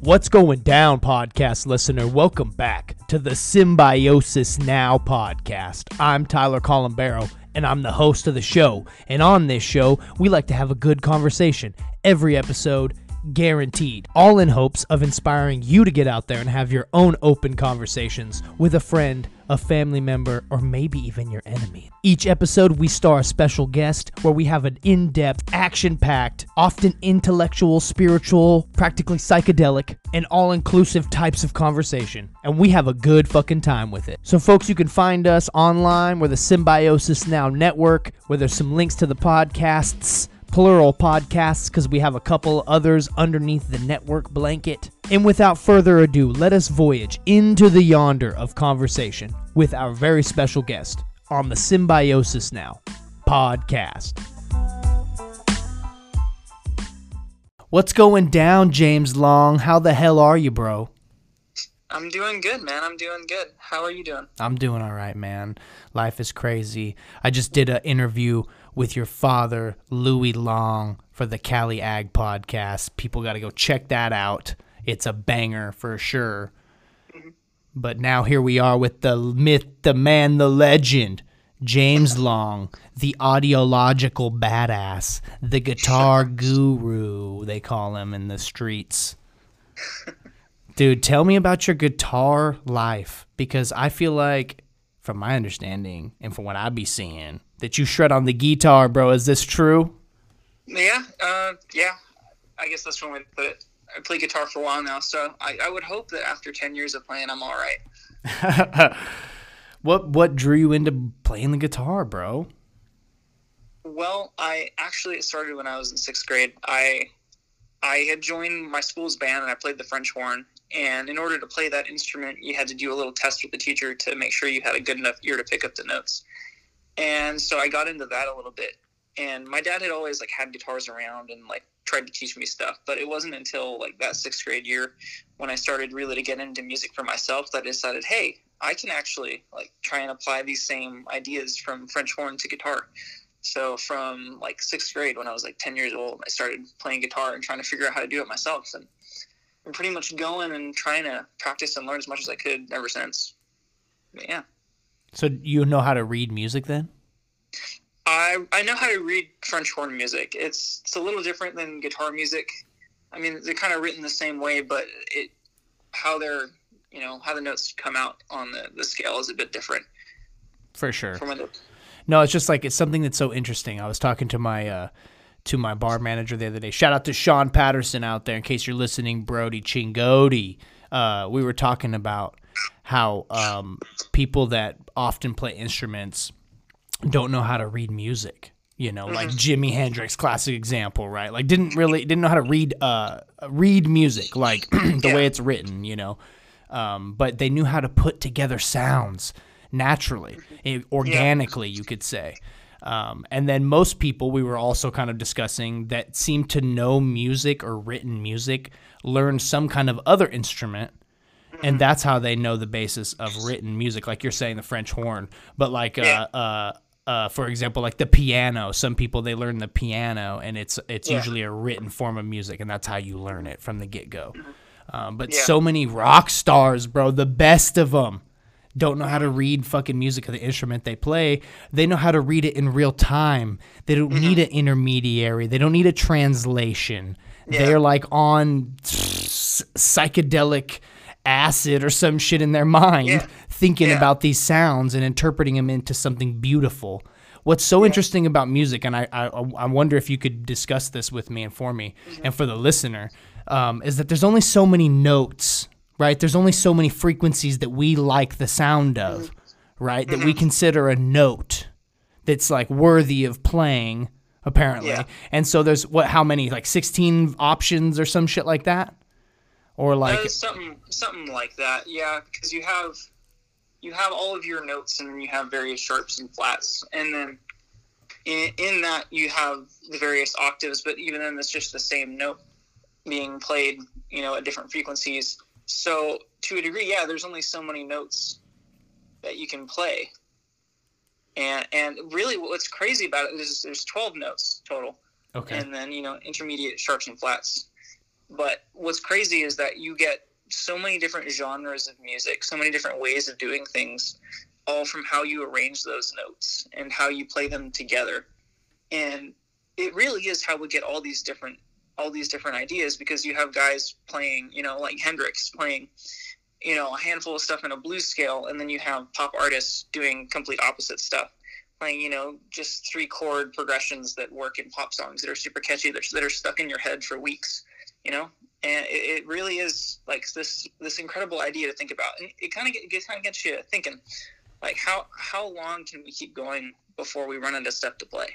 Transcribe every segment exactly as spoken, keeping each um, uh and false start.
What's going down, podcast listener? Welcome back to the Symbiosis Now podcast. I'm Tyler Columbaro, and I'm the host of the show. And on this show, we like to have a good conversation every episode, guaranteed. All in hopes of inspiring you to get out there and have your own open conversations with a friend, a family member, or maybe even your enemy. Each episode, we star a special guest where we have an in-depth, action-packed, often intellectual, spiritual, practically psychedelic, and all-inclusive types of conversation. And we have a good fucking time with it. So folks, you can find us online. We're the Symbiosis Now Network, where there's some links to the podcasts, plural podcasts, because we have a couple others underneath the network blanket. And without further ado, let us voyage into the yonder of conversation with our very special guest on the Symbiosis Now podcast. What's going down, James Long? How the hell are you, bro? I'm doing good, man. I'm doing good. How are you doing? I'm doing all right, man. Life is crazy. I just did an interview with your father, Louis Long, for the Cali Ag podcast. People got to go check that out. It's a banger for sure. Mm-hmm. But now here we are with the myth, the man, the legend, James Long, the audiological badass, the guitar guru, they call him in the streets. Dude, tell me about your guitar life, because I feel like, from my understanding and from what I be seeing, that you shred on the guitar, bro. Is this true? Yeah, uh, yeah. I guess that's one way to put it. I play guitar for a while now, so I, I would hope that after ten years of playing, I'm all right. What what drew you into playing the guitar, bro? Well, I actually started when I was in sixth grade. I I had joined my school's band, and I played the French horn. And in order to play that instrument, you had to do a little test with the teacher to make sure you had a good enough ear to pick up the notes. And so I got into that a little bit. And my dad had always like had guitars around and like tried to teach me stuff. But it wasn't until like that sixth grade year when I started really to get into music for myself that I decided, hey, I can actually like try and apply these same ideas from French horn to guitar. So from like sixth grade, when I was like ten years old, I started playing guitar and trying to figure out how to do it myself. And I'm pretty much going and trying to practice and learn as much as I could ever since. But yeah. So you know how to read music then? I I know how to read French horn music. It's it's a little different than guitar music. I mean, they're kind of written the same way, but it how they're you know how the notes come out on the, the scale is a bit different. For sure. From the, no, it's just like it's something that's so interesting. I was talking to my uh, to my bar manager the other day. Shout out to Sean Patterson out there in case you're listening, Brody Chingotti. Uh, we were talking about how um, people that often play instruments don't know how to read music. You know, mm-hmm. like Jimi Hendrix, classic example, right? Like didn't really didn't know how to read uh, read music like the yeah. way it's written. You know, um, but they knew how to put together sounds naturally, it, organically, yeah. you could say. Um, and then most people, we were also kind of discussing, that seem to know music or written music, learn some kind of other instrument, and that's how they know the basis of written music. Like you're saying, the French horn. But like, yeah. uh, uh, uh, for example, like the piano. Some people, they learn the piano, and it's it's yeah. usually a written form of music, and that's how you learn it from the get-go. Um, but yeah. so many rock stars, bro, the best of them, don't know how to read fucking music of the instrument they play. They know how to read it in real time. They don't mm-hmm. need an intermediary. They don't need a translation. Yeah. They're like on psychedelic acid or some shit in their mind, yeah. thinking yeah. about these sounds and interpreting them into something beautiful. What's so yeah. interesting about music, and I, I I wonder if you could discuss this with me and for me mm-hmm. and for the listener, um, is that there's only so many notes. Right? There's only so many frequencies that we like the sound of, right? That we consider a note that's like worthy of playing, apparently. Yeah. And so there's what, how many, like sixteen options or some shit like that? Or like uh, something something like that. Yeah, because you have you have all of your notes, and then you have various sharps and flats. And then in, in that you have the various octaves, but even then it's just the same note being played, you know, at different frequencies. So to a degree, yeah, there's only so many notes that you can play. And and really what's crazy about it is there's twelve notes total. Okay. And then, you know, intermediate sharps and flats. But what's crazy is that you get so many different genres of music, so many different ways of doing things, all from how you arrange those notes and how you play them together. And it really is how we get all these different all these different ideas, because you have guys playing, you know, like Hendrix playing, you know, a handful of stuff in a blues scale, and then you have pop artists doing complete opposite stuff, playing, you know, just three chord progressions that work in pop songs that are super catchy, that, that are stuck in your head for weeks, you know. And it, it really is like this this incredible idea to think about, and it kind of get, it kind of gets you thinking, like how how long can we keep going before we run into stuff to play?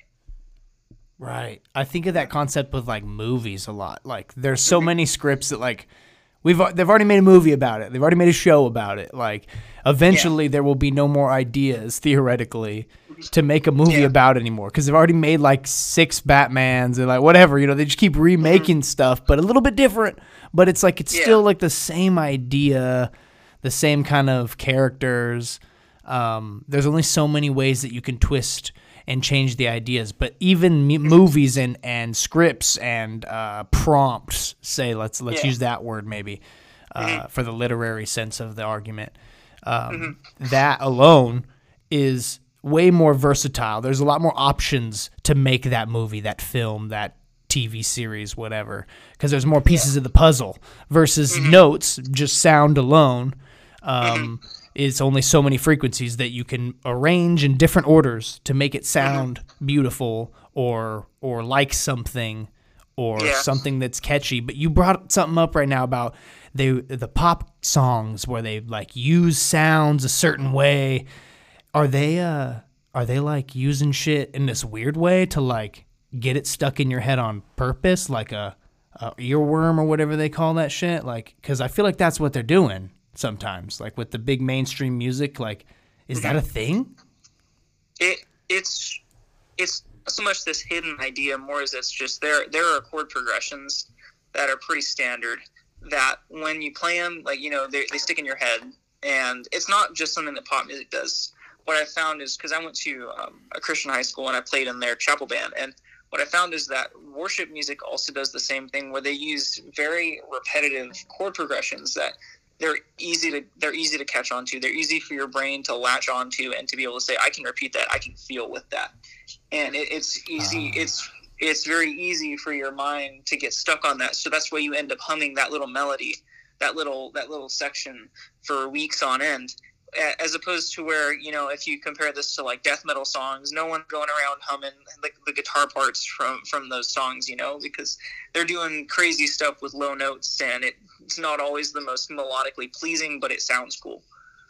Right. I think of that concept with like movies a lot. Like there's so many scripts that like we've they've already made a movie about it. They've already made a show about it. Like eventually yeah. there will be no more ideas theoretically to make a movie yeah. about anymore, because they've already made like six Batmans and like whatever, you know, they just keep remaking mm-hmm. stuff, but a little bit different. But it's like it's yeah. still like the same idea, the same kind of characters. Um, there's only so many ways that you can twist and change the ideas, but even m- movies and, and scripts and uh, prompts, say let's let's yeah. use that word maybe uh, mm-hmm. for the literary sense of the argument. Um, mm-hmm. That alone is way more versatile. There's a lot more options to make that movie, that film, that T V series, whatever, because there's more pieces yeah. of the puzzle versus mm-hmm. notes, just sound alone. Um, mm-hmm. It's only so many frequencies that you can arrange in different orders to make it sound mm-hmm. beautiful or or like something or yeah. something that's catchy. But you brought something up right now about they the pop songs where they like use sounds a certain way. Are they uh are they like using shit in this weird way to like get it stuck in your head on purpose, like a, a earworm or whatever they call that shit? Like, because I feel like that's what they're doing sometimes, like with the big mainstream music. Like, is mm-hmm. that a thing? It it's it's so much this hidden idea more as it's just there there are chord progressions that are pretty standard that when you play them, like, you know, they, they stick in your head. And it's not just something that pop music does. What I found is, because I went to um, a Christian high school and I played in their chapel band, and what I found is that worship music also does the same thing, where they use very repetitive chord progressions that they're easy to they're easy to catch on to. They're easy for your brain to latch onto and to be able to say, I can repeat that, I can feel with that. And it, it's easy. Uh. It's it's very easy for your mind to get stuck on that. So that's why you end up humming that little melody, that little that little section for weeks on end. As opposed to where, you know, if you compare this to like death metal songs, no one's going around humming like the guitar parts from, from those songs, you know, because they're doing crazy stuff with low notes, and it, it's not always the most melodically pleasing, but it sounds cool.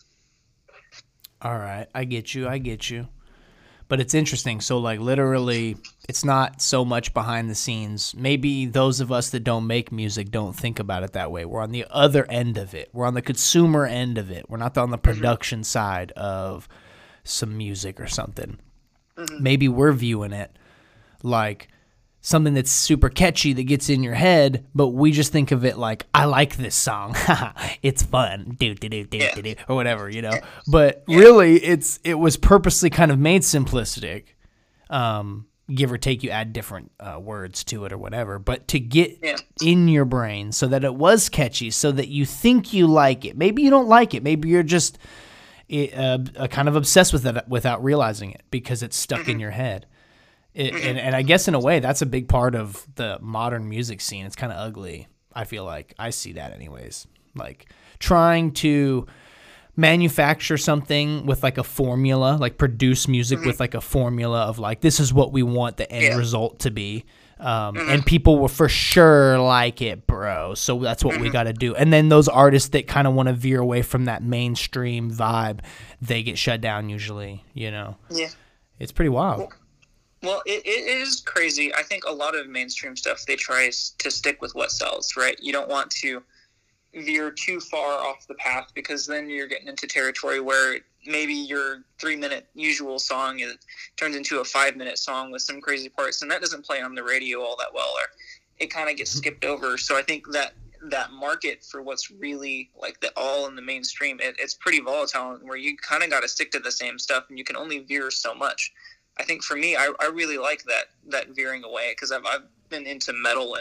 All right. I get you. I get you. But it's interesting. So, like, literally, it's not so much behind the scenes. Maybe those of us that don't make music don't think about it that way. We're on the other end of it. We're on the consumer end of it. We're not on the production mm-hmm. side of some music or something. Mm-hmm. Maybe we're viewing it like something that's super catchy that gets in your head, but we just think of it like, I like this song. It's fun. Do, do, do, do, yeah. do, do, or whatever, you know? But yeah. really, it's it was purposely kind of made simplistic. Um, give or take, you add different uh, words to it or whatever, but to get yeah. in your brain so that it was catchy, so that you think you like it. Maybe you don't like it. Maybe you're just uh, kind of obsessed with it without realizing it because it's stuck mm-hmm. in your head. It, and, and I guess in a way that's a big part of the modern music scene. It's kind of ugly. I feel like I see that anyways, like trying to manufacture something with like a formula, like produce music mm-hmm. with like a formula of like, this is what we want the end yeah. result to be. Um, mm-hmm. And people will for sure like it, bro. So that's what mm-hmm. we got to do. And then those artists that kind of want to veer away from that mainstream vibe, they get shut down usually, you know? Yeah. It's pretty wild. Well, Well, it, it is crazy. I think a lot of mainstream stuff, they try to stick with what sells, right? You don't want to veer too far off the path, because then you're getting into territory where maybe your three-minute usual song is, turns into a five-minute song with some crazy parts, and that doesn't play on the radio all that well, or it kind of gets skipped over. So I think that that market for what's really like the all in the mainstream, it, it's pretty volatile, where you kind of got to stick to the same stuff, and you can only veer so much. I think for me, I, I really like that that veering away, because I've I've been into metal and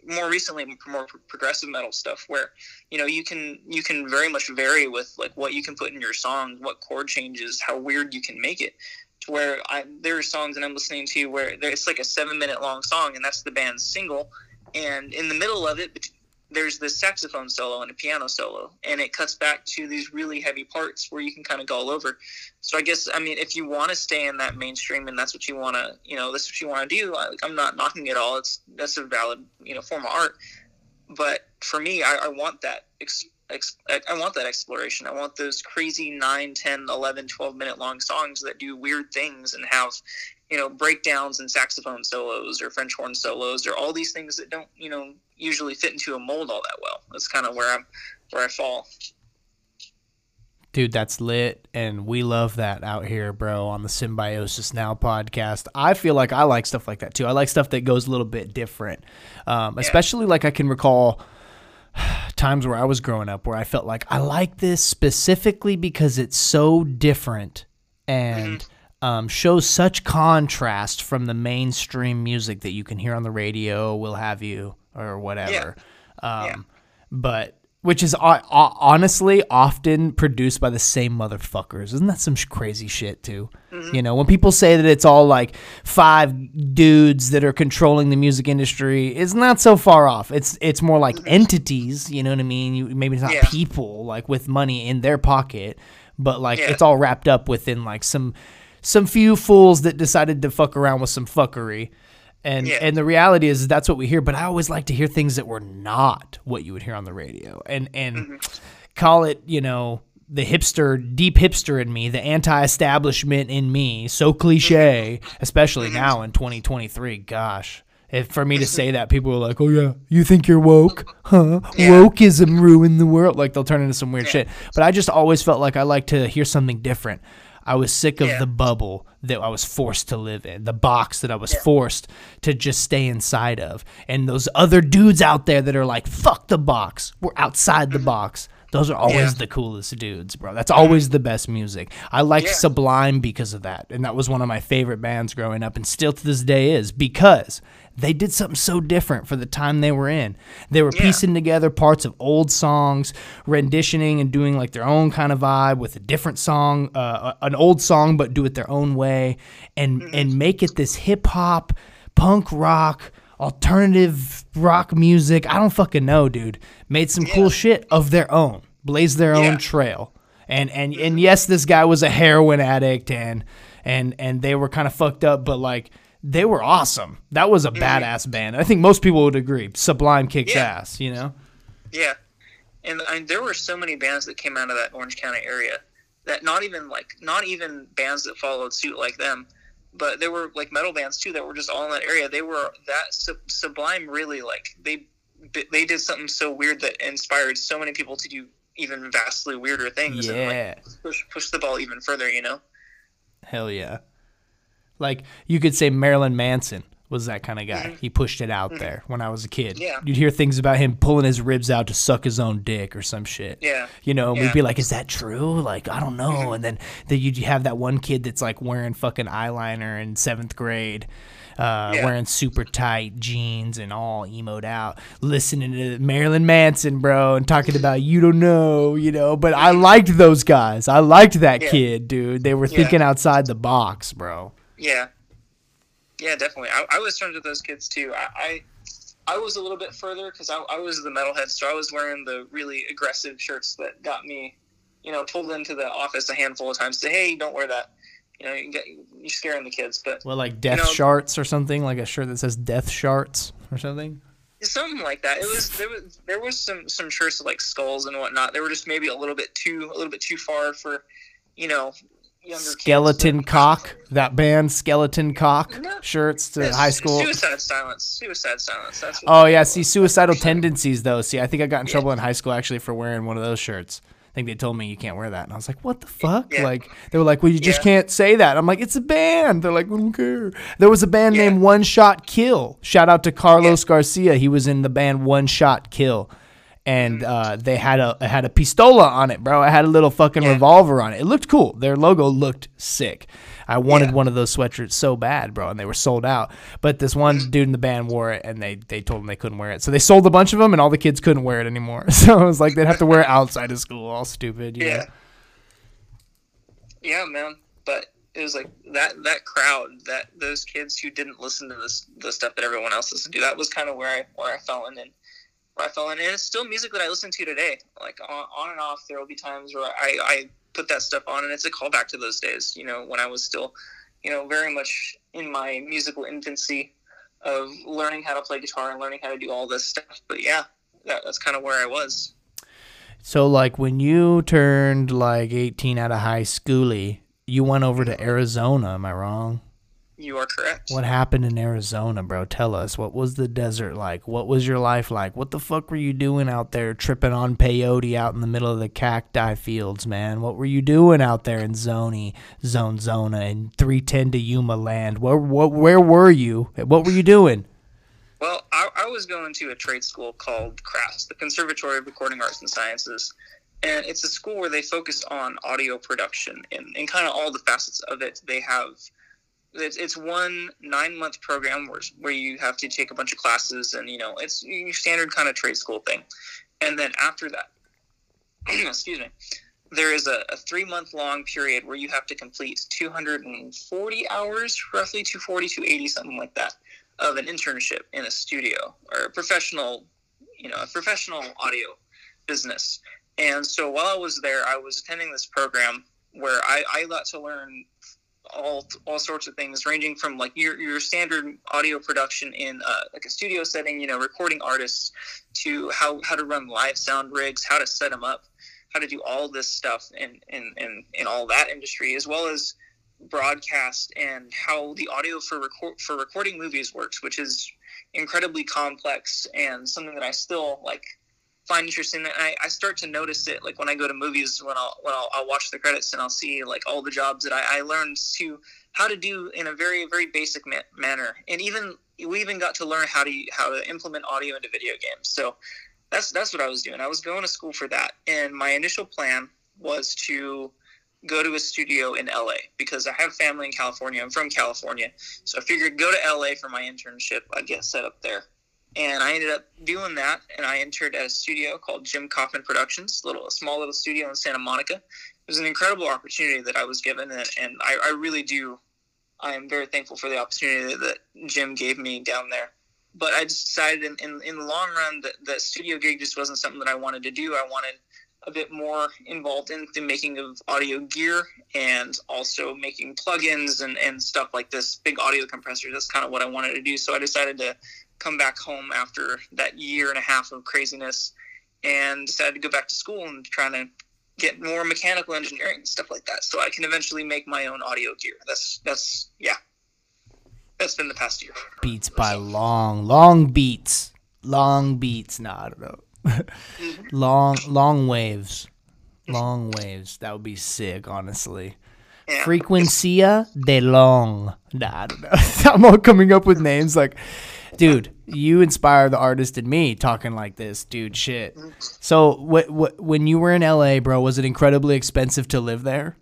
more recently more progressive metal stuff where, you know, you can you can very much vary with like what you can put in your song, what chord changes, how weird you can make it. To where I, there are songs that I'm listening to where it's like a seven minute long song, and that's the band's single, and in the middle of it there's this saxophone solo and a piano solo, and it cuts back to these really heavy parts where you can kind of go all over. So I guess, I mean, if you want to stay in that mainstream and that's what you want to, you know, that's what you want to do, I, I'm not knocking it all. It's, that's a valid, you know, form of art. But for me, I, I want that, ex, ex, I want that exploration. I want those crazy nine, ten, eleven, twelve minute long songs that do weird things and have, you know, breakdowns and saxophone solos or French horn solos or all these things that don't, you know, usually fit into a mold all that well. That's kind of where I'm, where I fall. Dude, that's lit, and we love that out here, bro, on the Symbiosis Now podcast. I feel like I like stuff like that, too. I like stuff that goes a little bit different, um, especially, like, I can recall times where I was growing up where I felt like I like this specifically because it's so different and mm-hmm. um, shows such contrast from the mainstream music that you can hear on the radio, will have you, or whatever. Yeah. Um, yeah. But... Which is uh, honestly often produced by the same motherfuckers. Isn't that some sh- crazy shit, too? Mm-hmm. You know, when people say that it's all like five dudes that are controlling the music industry, it's not so far off. It's it's more like mm-hmm. entities, you know what I mean? You, maybe it's not yeah. people, like, with money in their pocket, but, like, yeah. it's all wrapped up within, like, some some few fools that decided to fuck around with some fuckery. And yeah. and the reality is that's what we hear, but I always like to hear things that were not what you would hear on the radio. And and mm-hmm. call it, you know, the hipster, deep hipster in me, the anti-establishment in me, so cliche, mm-hmm. especially mm-hmm. now in twenty twenty-three. Gosh, if for me to say that, people are like, oh yeah, you think you're woke? Huh? Yeah. Wokeism ruined the world. Like, they'll turn into some weird yeah. shit. But I just always felt like I like to hear something different. I was sick of yeah. the bubble that I was forced to live in, the box that I was yeah. forced to just stay inside of. And those other dudes out there that are like, fuck the box, we're outside the box. Those are always yeah. the coolest dudes, bro. That's always the best music. I liked yeah. Sublime because of that. And that was one of my favorite bands growing up, and still to this day is, because they did something so different for the time they were in. They were yeah. piecing together parts of old songs, renditioning and doing like their own kind of vibe with a different song, uh, an old song, but do it their own way, and mm-hmm. and make it this hip hop, punk rock, alternative rock music. I don't fucking know, dude. Made some yeah. cool shit of their own, blazed their yeah. own trail. And and and yes, this guy was a heroin addict, and and and they were kind of fucked up, but like, they were awesome. That was a mm-hmm. badass band. I think most people would agree. Sublime kicks yeah. ass, you know? Yeah. And, and there were so many bands that came out of that Orange County area that not even like, not even bands that followed suit like them, but there were like metal bands too that were just all in that area. They were that sub- Sublime really like, they, they did something so weird that inspired so many people to do even vastly weirder things. Yeah. And like push, push the ball even further, you know? Hell yeah. Like, you could say Marilyn Manson was that kind of guy. Mm-hmm. He pushed it out mm-hmm. there when I was a kid. Yeah. You'd hear things about him pulling his ribs out to suck his own dick or some shit. Yeah. You know, and yeah. we'd be like, is that true? Like, I don't know. Mm-hmm. And then, then you'd have that one kid that's, like, wearing fucking eyeliner in seventh grade, uh, yeah. wearing super tight jeans and all emoed out, listening to Marilyn Manson, bro, and talking about, you don't know, you know. But I liked those guys. I liked that yeah. kid, dude. They were thinking yeah. outside the box, bro. Yeah. Yeah, definitely. I, I was turned to those kids, too. I I, I was a little bit further because I, I was the metalhead, so I was wearing the really aggressive shirts that got me, you know, pulled into the office a handful of times. Say, hey, don't wear that. You know, you get, you're scaring the kids. But well, like Death you know, Sharts or something? Like a shirt that says Death Sharts or something? Something like that. It was there was there was some, some shirts with, like, skulls and whatnot. They were just maybe a little bit too a little bit too far for, you know, Skeleton kids, Cock, that band Skeleton Cock no, shirts to high school. Suicide Silence. Suicide Silence. That's what oh, yeah. See, suicidal tendencies, though. See, I think I got in trouble yeah. in high school, actually, for wearing one of those shirts. I think they told me you can't wear that. And I was like, what the fuck? Yeah. Like, they were like, well, you just yeah. can't say that. I'm like, it's a band. They're like, we don't care. There was a band yeah. named One Shot Kill. Shout out to Carlos yeah. Garcia. He was in the band One Shot Kill. And uh, they had a it had a pistola on it, bro. I had a little fucking yeah. revolver on it. It looked cool. Their logo looked sick. I wanted Yeah. one of those sweatshirts so bad, bro, and they were sold out. But this one dude in the band wore it, and they, they told him they couldn't wear it. So they sold a bunch of them, and all the kids couldn't wear it anymore. So it was like they'd have to wear it outside of school, all stupid. You Yeah. know? Yeah, man. But it was like that that crowd, that those kids who didn't listen to this the stuff that everyone else listened to. That was kind of where I where I fell in, and where I fell in. And it's still music that I listen to today. Like on, on and off, there will be times where I, I put that stuff on, and it's a callback to those days. You know, when I was still, you know, very much in my musical infancy of learning how to play guitar and learning how to do all this stuff. But yeah, that, that's kind of where I was. So, like, when you turned, like, eighteen out of high schooly, you went over to Arizona, am I wrong? You are correct. What happened in Arizona, bro? Tell us. What was the desert like? What was your life like? What the fuck were you doing out there tripping on peyote out in the middle of the cacti fields, man? What were you doing out there in Zoni, Zone Zona, and three ten to Yuma land? Where, what, where were you? What were you doing? Well, I, I was going to a trade school called CRAFTS, the Conservatory of Recording Arts and Sciences. And it's a school where they focus on audio production and, and kind of all the facets of it. They have, it's, it's one nine-month program where, where you have to take a bunch of classes, and, you know, it's your standard kind of trade school thing. And then after that, excuse me, there is a, a three-month-long period where you have to complete two hundred forty hours, roughly two forty, two eighty, something like that, of an internship in a studio or a professional, you know, a professional audio business. And so while I was there, I was attending this program where I, I got to learn all all sorts of things, ranging from like your your standard audio production in uh, like a studio setting, you know, recording artists, to how, how to run live sound rigs, how to set them up, how to do all this stuff in, in, in, in all that industry, as well as broadcast and how the audio for record for recording movies works, which is incredibly complex and something that I still like find interesting. And I, I start to notice it like when I go to movies, when I'll when I'll, I'll watch the credits and I'll see like all the jobs that I, I learned to how to do in a very very basic ma- manner. And even we even got to learn how to how to implement audio into video games. So that's that's what I was doing. I was going to school for that, and my initial plan was to go to a studio in L A because I have family in California. I'm from California. So I figured go to L A for my internship. I'd get set up there. And I ended up doing that, and I entered at a studio called Jim Kaufman Productions, a little a small little studio in Santa Monica. It was an incredible opportunity that I was given, and, and I, I really do. I am very thankful for the opportunity that Jim gave me down there. But I just decided in, in, in the long run that that studio gig just wasn't something that I wanted to do. I wanted a bit more involved in the making of audio gear and also making plugins and, and stuff like this, big audio compressors. That's kind of what I wanted to do. So I decided to come back home after that year and a half of craziness and decided to go back to school and trying to get more mechanical engineering and stuff like that so I can eventually make my own audio gear. That's, that's yeah, that's been the past year. Beats by long, long beats. Long beats. No, I don't know. long long waves. Long waves. That would be sick, honestly. Yeah. Frequencia de long. Nah, I don't know. I'm all coming up with names like, dude, you inspire the artist in me talking like this, dude, shit. So what, what, when you were in L A, bro, was it incredibly expensive to live there?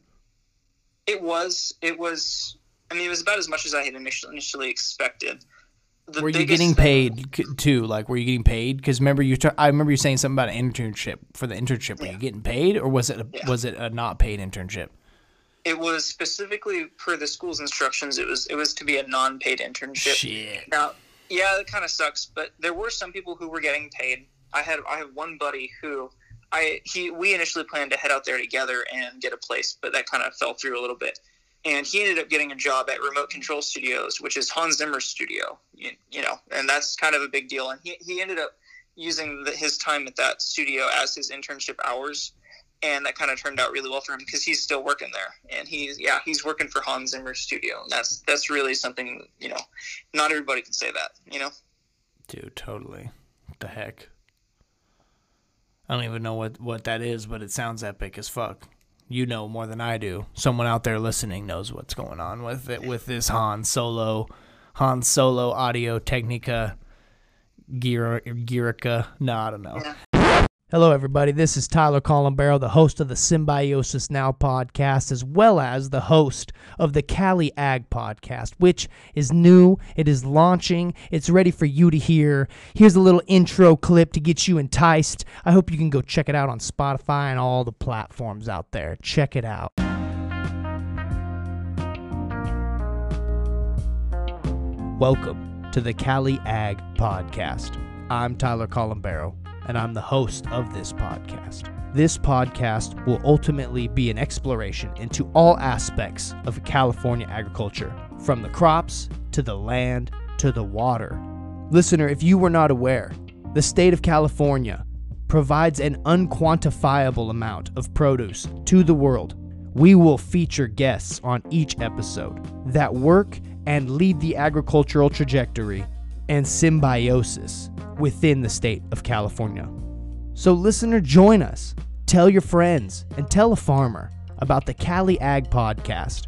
It was. It was. I mean, it was about as much as I had initially, initially expected. The were you biggest getting thing- paid c- too? Like, were you getting paid? Because remember you, t- I remember you saying something about an internship. For the internship, were Yeah. you getting paid, or was it a, Yeah. was it a not paid internship? It was specifically per the school's instructions. It was it was to be a non-paid internship. Shit. Now, yeah, that kind of sucks. But there were some people who were getting paid. I had I have one buddy who I he we initially planned to head out there together and get a place, but that kind of fell through a little bit. And he ended up getting a job at Remote Control Studios, which is Hans Zimmer's studio, you, you know, and that's kind of a big deal. And he, he ended up using the, his time at that studio as his internship hours, and that kind of turned out really well for him because he's still working there. And he's, yeah, he's working for Hans Zimmer's studio. And that's, that's really something, you know, not everybody can say that, you know? Dude, totally. What the heck? I don't even know what, what that is, but it sounds epic as fuck. You know more than I do. Someone out there listening knows what's going on with it, with this Han Solo, Han Solo Audio Technica, Gear, Gearica. No, I don't know. Yeah. Hello, everybody. This is Tyler Columbaro, the host of the Symbiosis Now podcast, as well as the host of the Cali Ag podcast, which is new. It is launching. It's ready for you to hear. Here's a little intro clip to get you enticed. I hope you can go check it out on Spotify and all the platforms out there. Check it out. Welcome to the Cali Ag podcast. I'm Tyler Columbaro, and I'm the host of this podcast. This podcast will ultimately be an exploration into all aspects of California agriculture, from the crops to the land to the water. Listener, if you were not aware, the state of California provides an unquantifiable amount of produce to the world. We will feature guests on each episode that work and lead the agricultural trajectory and symbiosis within the state of California. So listener, join us. Tell your friends and tell a farmer about the Cali Ag podcast.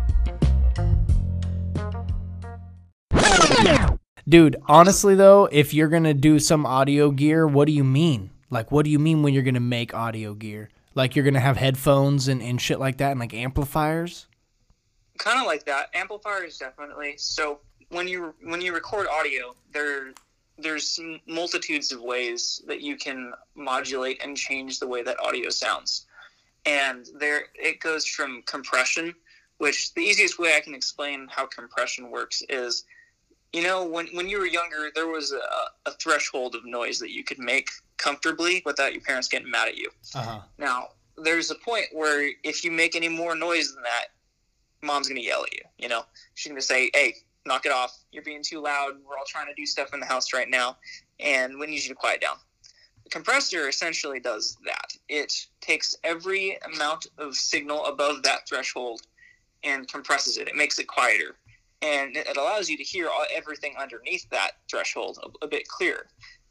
Dude, honestly though, if you're going to do some audio gear, what do you mean? Like, what do you mean when you're going to make audio gear? Like, you're going to have headphones and, and shit like that and like amplifiers? Kind of like that. Amplifiers, definitely. So when you when you record audio, there there's multitudes of ways that you can modulate and change the way that audio sounds. And there it goes from compression, which the easiest way I can explain how compression works is, you know, when, when you were younger, there was a, a threshold of noise that you could make comfortably without your parents getting mad at you. Uh-huh. Now, there's a point where if you make any more noise than that, mom's going to yell at you, you know? She's going to say, hey, knock it off. You're being too loud. We're all trying to do stuff in the house right now, and we need you to quiet down. The compressor essentially does that. It takes every amount of signal above that threshold and compresses it. It makes it quieter, and it allows you to hear all, everything underneath that threshold a, a bit clearer.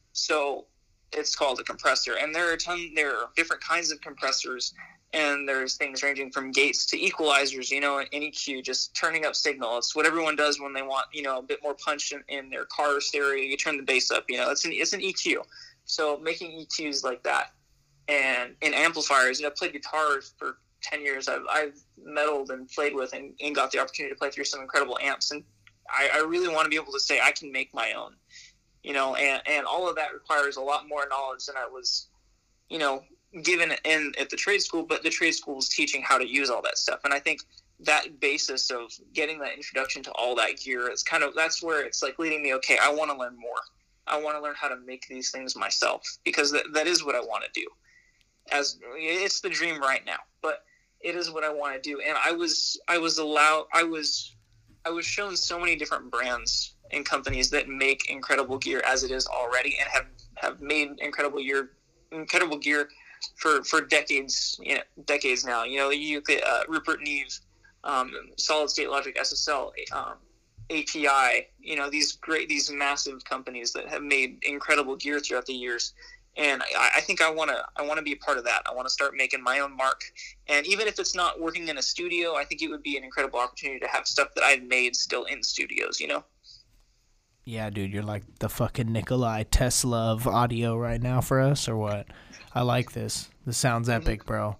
So it's called a compressor, and there are a ton, there are different kinds of compressors. And there's things ranging from gates to equalizers, you know, an E Q, just turning up signal. It's what everyone does when they want, you know, a bit more punch in, in their car stereo. You turn the bass up, you know, it's an, it's an E Q. So making E Qs like that. And in amplifiers, you know, I played guitar for ten years. I've, I've meddled and played with and, and got the opportunity to play through some incredible amps. And I, I really want to be able to say I can make my own, you know, and, and all of that requires a lot more knowledge than I was, you know, given in at the trade school, but the trade school is teaching how to use all that stuff. And I think that basis of getting that introduction to all that gear is kind of, that's where it's like leading me, okay, I want to learn more. I want to learn how to make these things myself, because that, that is what I want to do. As it's the dream right now, but it is what I want to do. And I was, I was allowed, I was, I was shown so many different brands and companies that make incredible gear as it is already, and have, have made incredible gear, incredible gear for for decades, you know, decades now. You know, you could uh, Rupert Neve, um, Solid State Logic, S S L, um, A P I. You know, these great, these massive companies that have made incredible gear throughout the years. And I, I think I want to I want to be a part of that. I want to start making my own mark. And even if it's not working in a studio, I think it would be an incredible opportunity to have stuff that I've made still in studios. You know. Yeah, dude, you're like the fucking Nikolai Tesla of audio right now for us, or what? I like this. This sounds epic, bro.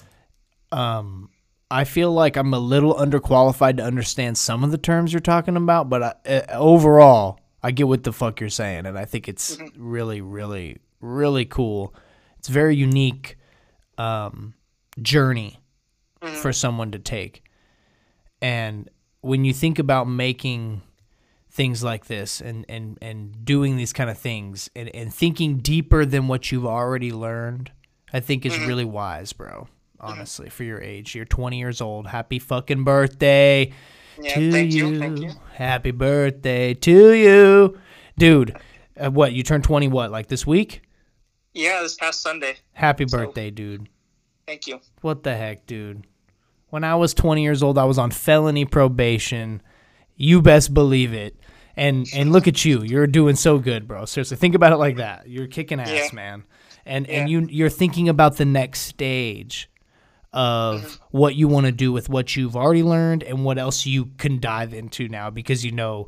Um, I feel like I'm a little underqualified to understand some of the terms you're talking about, but I, uh, overall, I get what the fuck you're saying, and I think it's mm-hmm. really, really, really cool. It's a very unique um, journey mm-hmm. for someone to take. And when you think about making things like this and, and, and doing these kind of things and, and thinking deeper than what you've already learned, I think is mm-hmm. really wise, bro. Honestly, mm-hmm. for your age. You're twenty years old. Happy fucking birthday yeah, to thank you. you. Thank you. Happy birthday to you. Dude, uh, what, you turned twenty what, like this week? Yeah, this past Sunday. Happy so, birthday, dude. Thank you. What the heck, dude? When I was twenty years old, I was on felony probation. You best believe it. And and look at you. You're doing so good, bro. Seriously, think about it like that. You're kicking ass, yeah. man. And yeah. and you you're thinking about the next stage of mm-hmm. what you want to do with what you've already learned and what else you can dive into now, because you know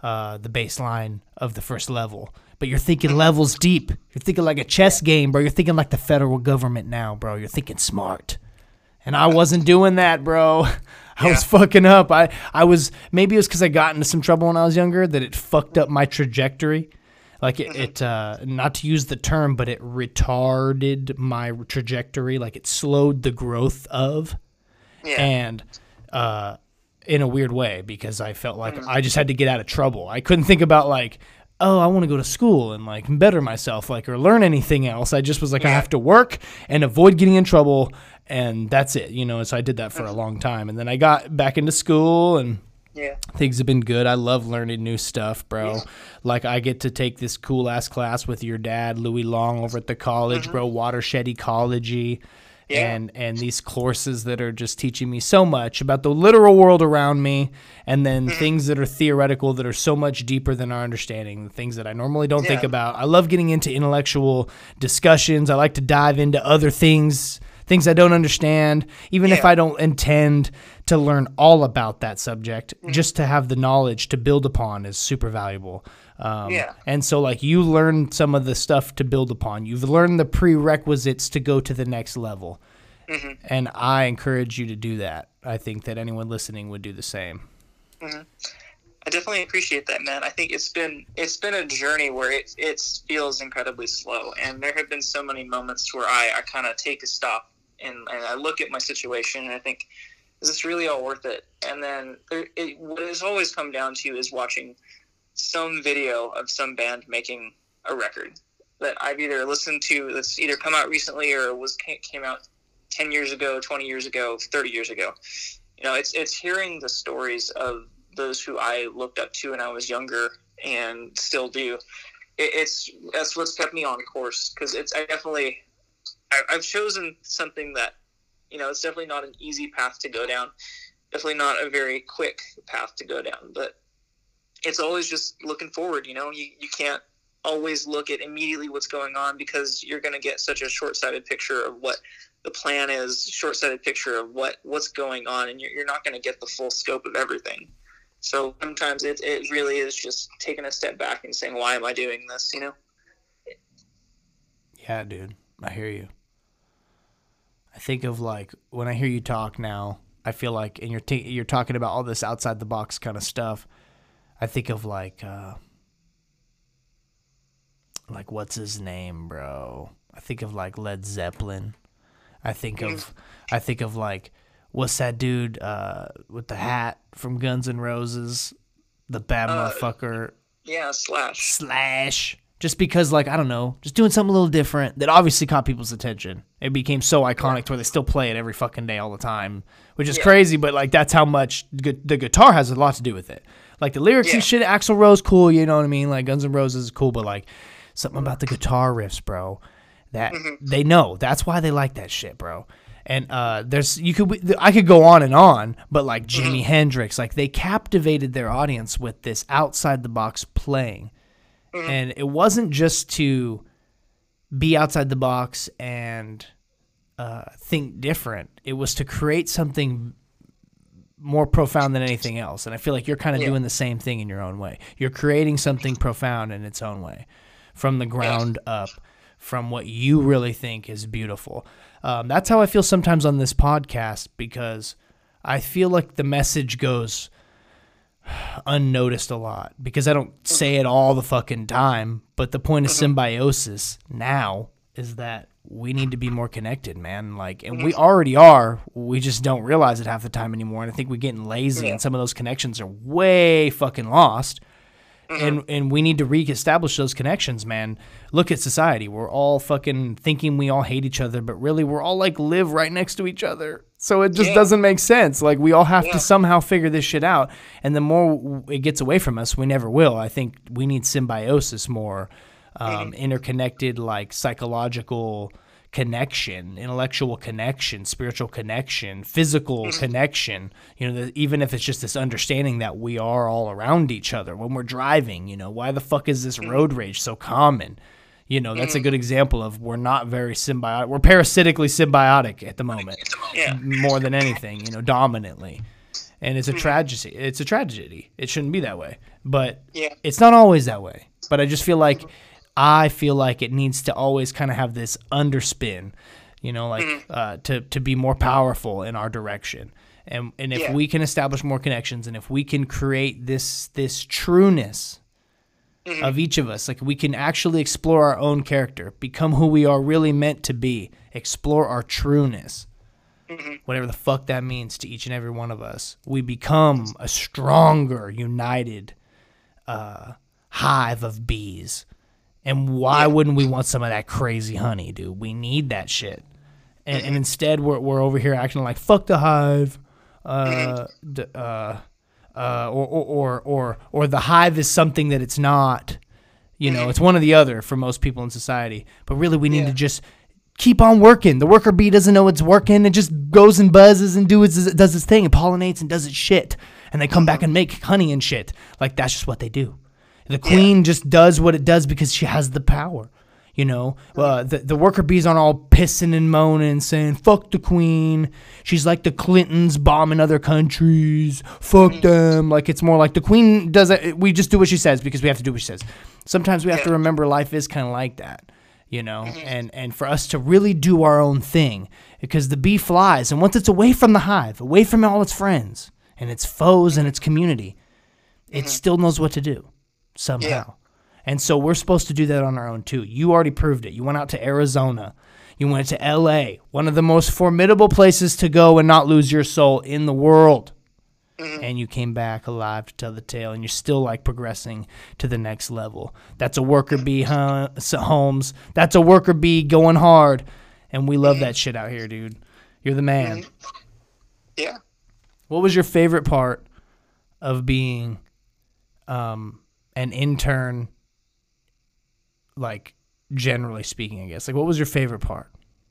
uh, the baseline of the first level. But you're thinking levels deep. You're thinking like a chess game, bro. You're thinking like the federal government now, bro. You're thinking smart. And I wasn't doing that, bro. I yeah. was fucking up. I, I was, maybe it was because I got into some trouble when I was younger that it fucked up my trajectory. Like it, it uh, not to use the term, but it retarded my trajectory. Like it slowed the growth of. Yeah. And uh, in a weird way, because I felt like mm-hmm. I just had to get out of trouble. I couldn't think about like, oh, I want to go to school and like better myself, like, or learn anything else. I just was like, yeah. I have to work and avoid getting in trouble, and that's it, you know. So I did that for a long time, and then I got back into school, and yeah, things have been good. I love learning new stuff, bro. Yeah. Like I get to take this cool ass class with your dad, Louis Long, over at the college, mm-hmm. bro. Watershed ecology. Yeah. And and these courses that are just teaching me so much about the literal world around me, and then mm-hmm. things that are theoretical that are so much deeper than our understanding, the things that I normally don't yeah. think about. I love getting into intellectual discussions. I like to dive into other things, things I don't understand, even yeah. if I don't intend to learn all about that subject, mm-hmm. just to have the knowledge to build upon is super valuable. Um, yeah. And so, like, you learn some of the stuff to build upon. You've learned the prerequisites to go to the next level. Mm-hmm. And I encourage you to do that. I think that anyone listening would do the same. Mm-hmm. I definitely appreciate that, man. I think it's been it's been a journey where it it feels incredibly slow. And there have been so many moments where I, I kind of take a stop and, and I look at my situation and I think, is this really all worth it? And then there, it, what it's always come down to is watching some video of some band making a record that I've either listened to that's either come out recently or was came out ten years ago, twenty years ago, thirty years ago. You know, it's it's hearing the stories of those who I looked up to when I was younger and still do. It, it's that's what's kept me on course, because it's I definitely I, I've chosen something that, you know, it's definitely not an easy path to go down, definitely not a very quick path to go down, but it's always just looking forward. You know, you, you can't always look at immediately what's going on, because you're going to get such a short-sighted picture of what the plan is, short-sighted picture of what, what's going on, and you're, you're not going to get the full scope of everything. So sometimes it, it really is just taking a step back and saying, why am I doing this, you know? Yeah, dude, I hear you. I think of, like, when I hear you talk now, I feel like, and you're, t- you're talking about all this outside-the-box kind of stuff, I think of like, uh, like what's his name, bro? I think of like Led Zeppelin. I think of, I think of like, what's that dude uh, with the hat from Guns N' Roses, the bad uh, motherfucker. Yeah, Slash. Slash. Just because, like, I don't know, just doing something a little different that obviously caught people's attention. It became so iconic yeah. to where they still play it every fucking day all the time, which is yeah. crazy, but, like, that's how much gu- the guitar has a lot to do with it. Like, the lyrics yeah. and shit, Axl Rose, cool, you know what I mean? Like, Guns N' Roses is cool, but, like, something about the guitar riffs, bro, that mm-hmm. they know. That's why they like that shit, bro. And uh, there's, you could, I could go on and on, but, like, Jimi mm-hmm. Hendrix, like, they captivated their audience with this outside-the-box playing. And it wasn't just to be outside the box and uh, think different. It was to create something more profound than anything else. And I feel like you're kind of yeah. doing the same thing in your own way. You're creating something profound in its own way, from the ground up, from what you really think is beautiful. Um, that's how I feel sometimes on this podcast, because I feel like the message goes unnoticed a lot, because I don't say it all the fucking time, but the point of symbiosis now is that we need to be more connected, man. Like, and we already are, we just don't realize it half the time anymore, and I think we're getting lazy, and some of those connections are way fucking lost. And and we need to reestablish those connections, man. Look at society. We're all fucking thinking we all hate each other, but really we're all like live right next to each other. So it just yeah. doesn't make sense. Like, we all have yeah. to somehow figure this shit out. And the more it gets away from us, we never will. I think we need symbiosis more, um, mm-hmm. interconnected, like psychological connection, intellectual connection, spiritual connection, physical mm-hmm. connection, you know, the, even if it's just this understanding that we are all around each other when we're driving. You know, why the fuck is this road rage so common? You know, that's mm-hmm. a good example of we're not very symbiotic. We're parasitically symbiotic at the moment, yeah. more than anything, you know, dominantly. And it's a tragedy. It's a tragedy. It shouldn't be that way. But Yeah. it's not always that way. But I just feel like I feel like it needs to always kind of have this underspin, you know, like Mhm. uh, to to be more powerful in our direction. And and if Yeah. we can establish more connections, and if we can create this this trueness Mhm. of each of us, like we can actually explore our own character, become who we are really meant to be, explore our trueness, Mhm. whatever the fuck that means to each and every one of us. We become a stronger, united uh, hive of bees. And why Yeah. wouldn't we want some of that crazy honey, dude? We need that shit. And, Mm-hmm. and instead, we're we're over here acting like fuck the hive, uh, d- uh, uh, or, or or or or the hive is something that it's not. You know, Mhm. it's one or the other for most people in society. But really, we need Yeah. to just keep on working. The worker bee doesn't know it's working. It just goes and buzzes and do its, does its thing and pollinates and does its shit. And they come back and make honey and shit. Like, that's just what they do. The queen just does what it does because she has the power. You know, uh, the, the worker bees aren't all pissing and moaning and saying, fuck the queen. She's like the Clintons bombing other countries. Fuck them. Like, it's more like the queen does it. We just do what she says because we have to do what she says. Sometimes we have to Yeah. remember life is kind of like that, you know, and, and for us to really do our own thing, because the bee flies. And once it's away from the hive, away from all its friends and its foes and its community, it still knows what to do somehow. Yeah. And so we're supposed to do that on our own too. You already proved it. You went out to Arizona. You went to L A, one of the most formidable places to go and not lose your soul in the world. Mhm. And you came back alive to tell the tale, and you're still like progressing to the next level. That's a worker bee, huh, Holmes. That's a worker bee going hard. And we love that shit out here, dude. You're the man. Mhm. Yeah. What was your favorite part of being um, an intern, like, generally speaking, I guess? Like, what was your favorite part?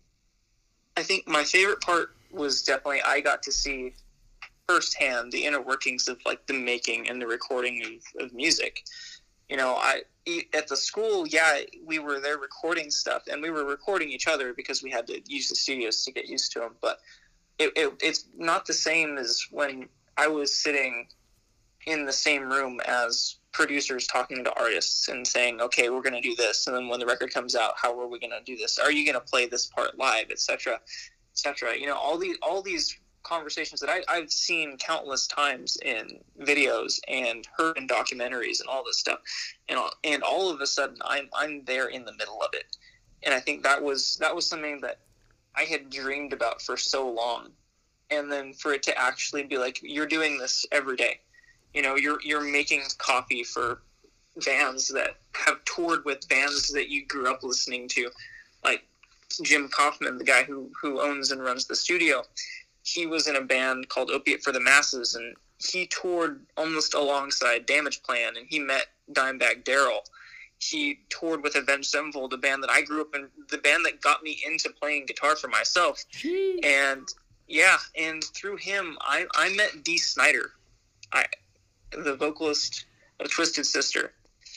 I think my favorite part was definitely I got to see firsthand the inner workings of like the making and the recording of, of music. You know, I at the school, yeah, we were there recording stuff, and we were recording each other because we had to use the studios to get used to them. But it, it, it's not the same as when I was sitting in the same room as producers talking to artists and saying, okay, we're going to do this. And then when the record comes out, how are we going to do this? Are you going to play this part live, et cetera, et cetera? You know, all these, all these conversations that I, I've seen countless times in videos and heard in documentaries and all this stuff. And all, and all of a sudden I'm, I'm there in the middle of it. And I think that was, that was something that I had dreamed about for so long. And then for it to actually be like, you're doing this every day. You know, you're you're making coffee for bands that have toured with bands that you grew up listening to, like Jim Kaufman, the guy who who owns and runs the studio. He was in a band called Opiate for the Masses, and he toured almost alongside Damage Plan, and he met Dimebag Darrell. He toured with Avenged Sevenfold, a band that I grew up in, the band that got me into playing guitar for myself. Jeez. And yeah, and through him, I I met Dee Snider. I. the vocalist of Twisted Sister.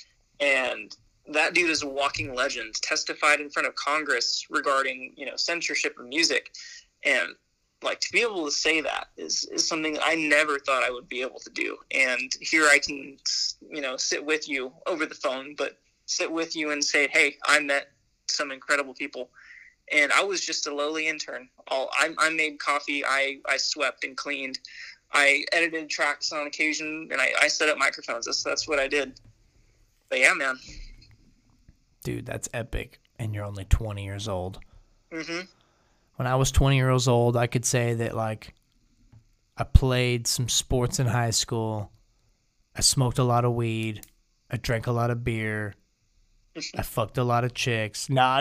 And that dude is a walking legend, testified in front of Congress regarding, you know, censorship of music. And like to be able to say that is, is something that I never thought I would be able to do. And here I can, you know, sit with you over the phone, but sit with you and say, hey, I met some incredible people. And I was just a lowly intern. All I, I made coffee. I, I swept and cleaned. I edited tracks on occasion, and I, I set up microphones. That's that's what I did. But yeah, man. Dude, that's epic. And you're only twenty years old. Mm-hmm. When I was twenty years old, I could say that, like, I played some sports in high school. I smoked a lot of weed. I drank a lot of beer. I fucked a lot of chicks. Nah,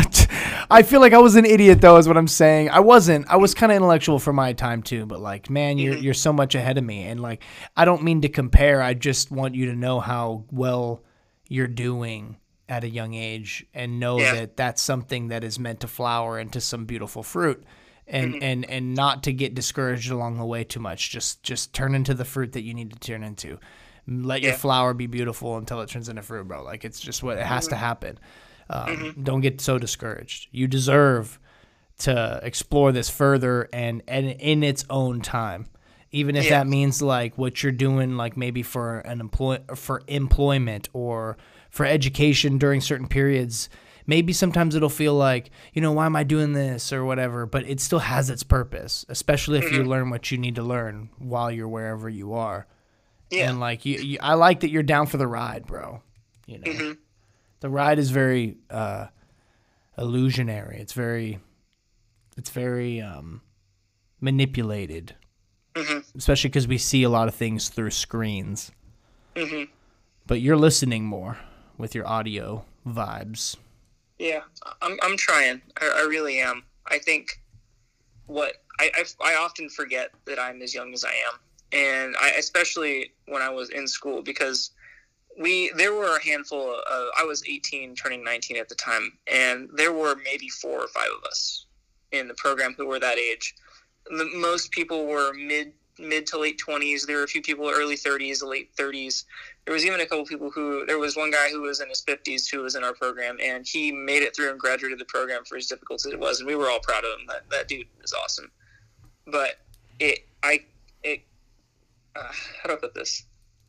I feel like I was an idiot, though, is what I'm saying. I wasn't. I was kind of intellectual for my time, too. But, like, man, you're, you're so much ahead of me. And, like, I don't mean to compare. I just want you to know how well you're doing at a young age and know Yeah. that that's something that is meant to flower into some beautiful fruit. And, Mhm. and, and not to get discouraged along the way too much. Just just turn into the fruit that you need to turn into. Let your Yeah. flower be beautiful until it turns into fruit, bro. Like, it's just what it has to happen. Um, Mhm. Don't get so discouraged. You deserve to explore this further and, and in its own time. Even if Yeah. that means like what you're doing, like maybe for an employ for employment or for education during certain periods. Maybe sometimes it'll feel like, you know, why am I doing this or whatever, but it still has its purpose, especially if you learn what you need to learn while you're wherever you are. Yeah. And like you, you I like that you're down for the ride, bro. You know, Mhm. the ride is very uh, illusionary. It's very, it's very um, manipulated, Mhm. especially because we see a lot of things through screens. Mhm. But you're listening more with your audio vibes. Yeah, I'm I'm trying. I, I really am. I think what I, I I often forget that I'm as young as I am, and I especially when I was in school, because we there were a handful of I was eighteen turning nineteen at the time, and there were maybe four or five of us in the program who were that age. The, most people were mid mid to late twenties. There were a few people early thirties, late thirties. There was even a couple people who, there was one guy who was in his fifties who was in our program, and he made it through and graduated the program for as difficult as it was, and we were all proud of him. That that dude is awesome. But it, I, it, uh, how do I put this?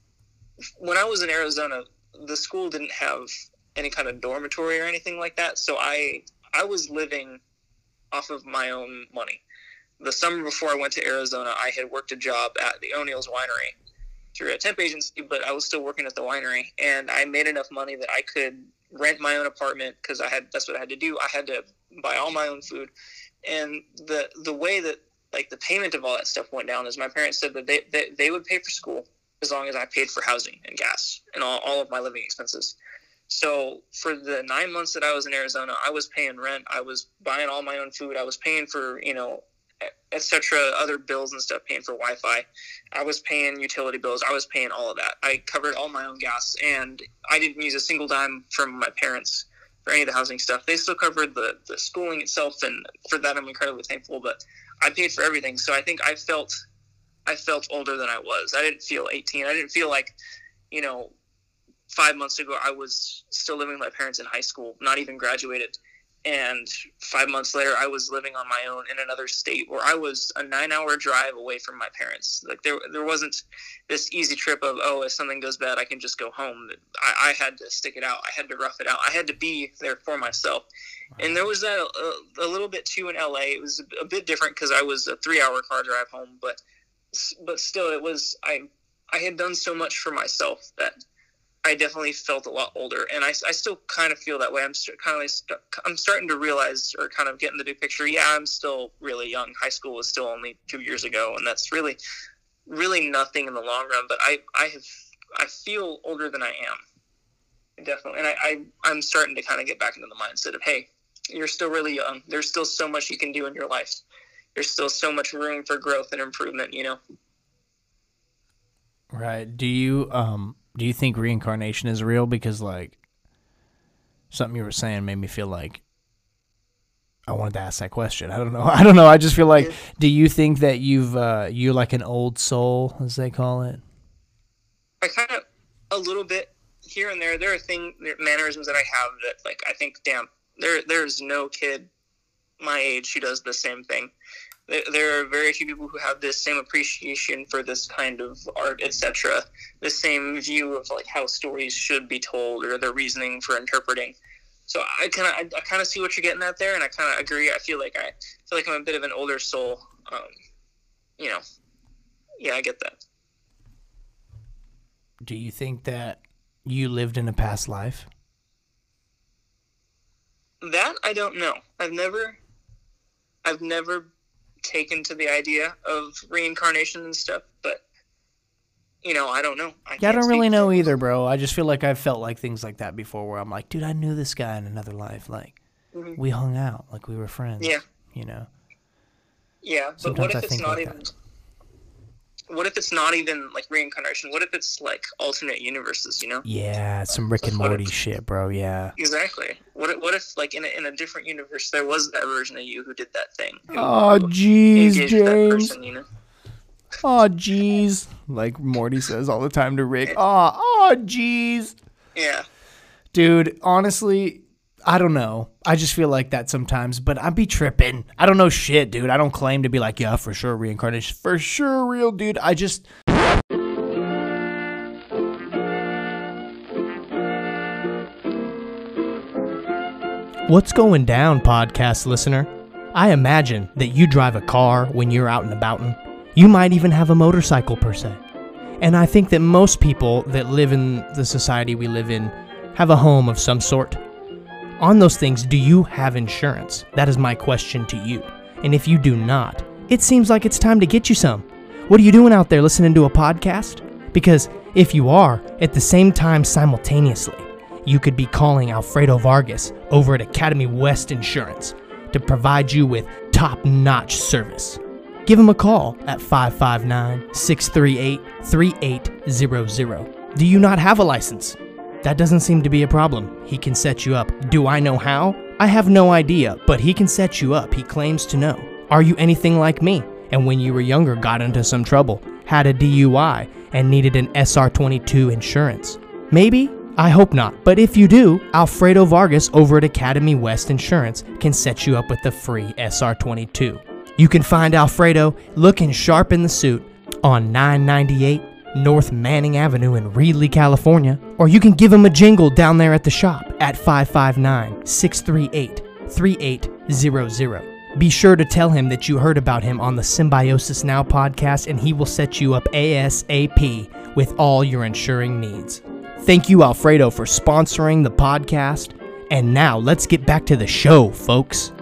When I was in Arizona, the school didn't have any kind of dormitory or anything like that, so I, I was living off of my own money. The summer before I went to Arizona, I had worked a job at the O'Neill's Winery through a temp agency, but I was still working at the winery, and I made enough money that I could rent my own apartment because I had that's what I had to do. I had to buy all my own food, and the the way that like the payment of all that stuff went down is my parents said that they they, they would pay for school as long as I paid for housing and gas and all, all of my living expenses. So for the nine months that I was in Arizona, I was paying rent, I was buying all my own food, I was paying for, you know, et cetera, other bills and stuff, paying for Wi-Fi. I was paying utility bills. I was paying all of that. I covered all my own gas, and I didn't use a single dime from my parents for any of the housing stuff. They still covered the, the schooling itself, and for that I'm incredibly thankful, but I paid for everything. So I think I felt I felt older than I was. I didn't feel eighteen. I didn't feel like, you know, five months ago I was still living with my parents in high school, not even graduated. And five months later, I was living on my own in another state where I was a nine-hour drive away from my parents. Like there, there wasn't this easy trip of, oh, if something goes bad, I can just go home. I, I had to stick it out. I had to rough it out. I had to be there for myself. Wow. And there was that a, a little bit too in L A. It was a bit different because I was a three-hour car drive home, but but still, it was I I had done so much for myself that I definitely felt a lot older, and I, I still kind of feel that way. I'm st- kind of like st- I'm starting to realize, or kind of getting the big picture. Yeah, I'm still really young. High school was still only two years ago, and that's really, really nothing in the long run. But I, I have, I feel older than I am, definitely, and I, I, I'm starting to kind of get back into the mindset of, hey, you're still really young. There's still so much you can do in your life. There's still so much room for growth and improvement. You know. Right. Do you um. Do you think reincarnation is real? Because, like, something you were saying made me feel like I wanted to ask that question. I don't know. I don't know. I just feel like, yeah. Do you think that you've, uh, you're like an old soul, as they call it? I kind of, a little bit here and there. There are things, there are mannerisms that I have that, like, I think, damn, there, there's no kid my age who does the same thing. There are very few people who have this same appreciation for this kind of art, et cetera. The same view of like how stories should be told or their reasoning for interpreting. So I kind of, I, I kind of see what you're getting at there, and I kind of agree. I feel like I feel like I'm a bit of an older soul. Um, you know, yeah, I get that. Do you think that you lived in a past life? That I don't know. I've never, I've never. taken to the idea of reincarnation and stuff, but you know, I don't know. I yeah, I don't really know either, bro. I just feel like I've felt like things like that before, where I'm like, dude, I knew this guy in another life. Like, mm-hmm. we hung out, like we were friends. Yeah, you know. Yeah, but Sometimes what if I it's not like even? That. What if it's not even like reincarnation? What if it's like alternate universes? You know? Yeah, some Rick and Morty if, shit, bro. Yeah. Exactly. What if, what if like in a, in a different universe there was that version of you who did that thing? Who, oh, jeez, James. That person, you know? Oh, jeez. Like Morty says all the time to Rick. Oh, oh, jeez. Yeah. Dude, honestly, I don't know. I just feel like that sometimes, but I'd be tripping. I don't know shit, dude. I don't claim to be like, yeah, for sure, reincarnation. For sure, real, dude. I just... What's going down, podcast listener? I imagine that you drive a car when you're out and aboutin'. You might even have a motorcycle, per se. And I think that most people that live in the society we live in have a home of some sort. On those things, do you have insurance? That is my question to you. And if you do not, it seems like it's time to get you some. What are you doing out there listening to a podcast? Because if you are, at the same time simultaneously, you could be calling Alfredo Vargas over at Academy West Insurance to provide you with top-notch service. Give him a call at five five nine, six three eight, three eight zero zero. Do you not have a license? That doesn't seem to be a problem. He can set you up. Do I know how? I have no idea, but he can set you up. He claims to know. Are you anything like me, and when you were younger got into some trouble, had a D U I, and needed an S R twenty-two insurance? Maybe? I hope not. But if you do, Alfredo Vargas over at Academy West Insurance can set you up with the free S R twenty-two. You can find Alfredo looking sharp in the suit on nine ninety-eight North Manning Avenue in Reedley, California, or you can give him a jingle down there at the shop at five five nine, six three eight, three eight zero zero. Be sure to tell him that you heard about him on the Symbiosis Now podcast, and he will set you up ASAP with all your insuring needs. Thank you, Alfredo, for sponsoring the podcast. And now let's get back to the show, folks.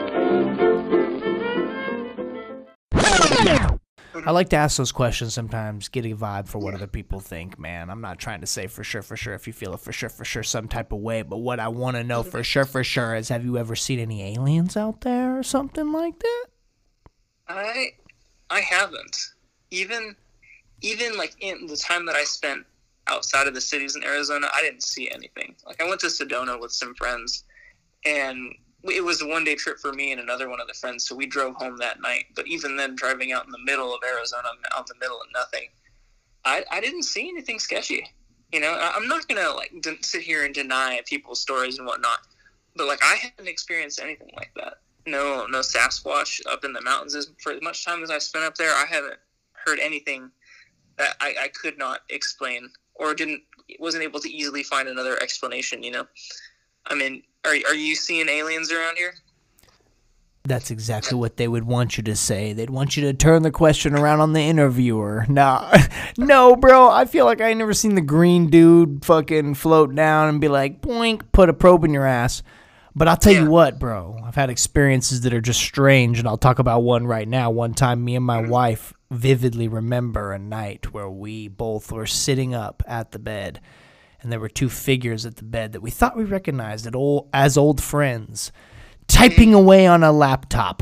I like to ask those questions sometimes, get a vibe for what other people think, man. I'm not trying to say for sure, for sure, if you feel it for sure, for sure, some type of way. But what I want to know for sure, for sure is, have you ever seen any aliens out there or something like that? I I haven't. Even, even like in the time that I spent outside of the cities in Arizona, I didn't see anything. Like, I went to Sedona with some friends, and it was a one-day trip for me and another one of the friends, so we drove home that night. But even then, driving out in the middle of Arizona, out in the middle of nothing, I, I didn't see anything sketchy. You know, I, I'm not going to, like, d- sit here and deny people's stories and whatnot, but, like, I haven't experienced anything like that. No no Sasquatch up in the mountains. As, for as much time as I spent up there, I haven't heard anything that I, I could not explain or didn't wasn't able to easily find another explanation, you know? I mean, are are you seeing aliens around here? That's exactly what they would want you to say. They'd want you to turn the question around on the interviewer. No, no, bro. I feel like I ain't never seen the green dude fucking float down and be like, boink, put a probe in your ass. But I'll tell yeah. you what, bro. I've had experiences that are just strange, and I'll talk about one right now. One time, me and my wife vividly remember a night where we both were sitting up at the bed, and there were two figures at the bed that we thought we recognized at old, as old friends, typing away on a laptop.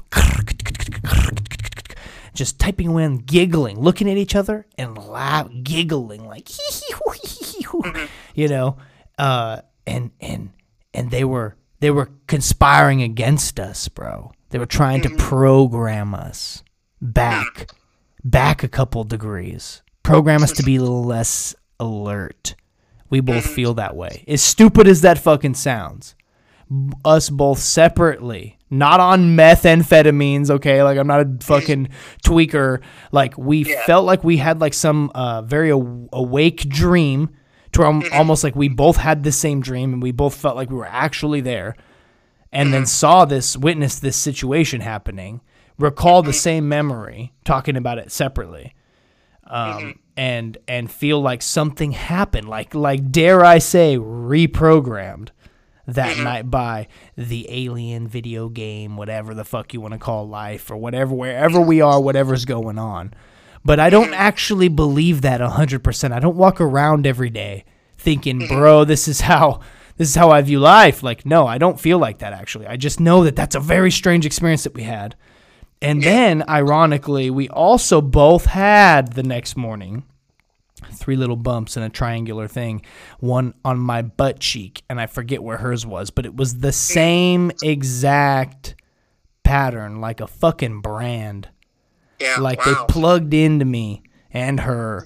Just typing away and giggling, looking at each other and laugh, giggling like, you know, uh, and and and they were they were conspiring against us, bro. They were trying to program us back, back a couple degrees, program us to be a little less alert. We both feel that way. As stupid as that fucking sounds, us both separately, not on methamphetamines, okay? Like, I'm not a fucking tweaker. Like, we yeah. felt like we had, like, some uh, very aw- awake dream, to um, almost like we both had the same dream, and we both felt like we were actually there, and mm-hmm. then saw this, witnessed this situation happening, recalled the same memory, talking about it separately. Um, mm-hmm. and and feel like something happened, like like dare I say, reprogrammed that mm-hmm. night by the alien video game, whatever the fuck you want to call life, or whatever, wherever we are, whatever's going on. But I don't actually believe that one hundred percent. I don't walk around every day thinking, bro, this is how this is how I view life. Like, no, I don't feel like that, actually. I just know that that's a very strange experience that we had. And then, ironically, we also both had the next morning three little bumps and a triangular thing, one on my butt cheek, and I forget where hers was, but it was the same exact pattern, like a fucking brand. Yeah, like wow. they plugged into me and her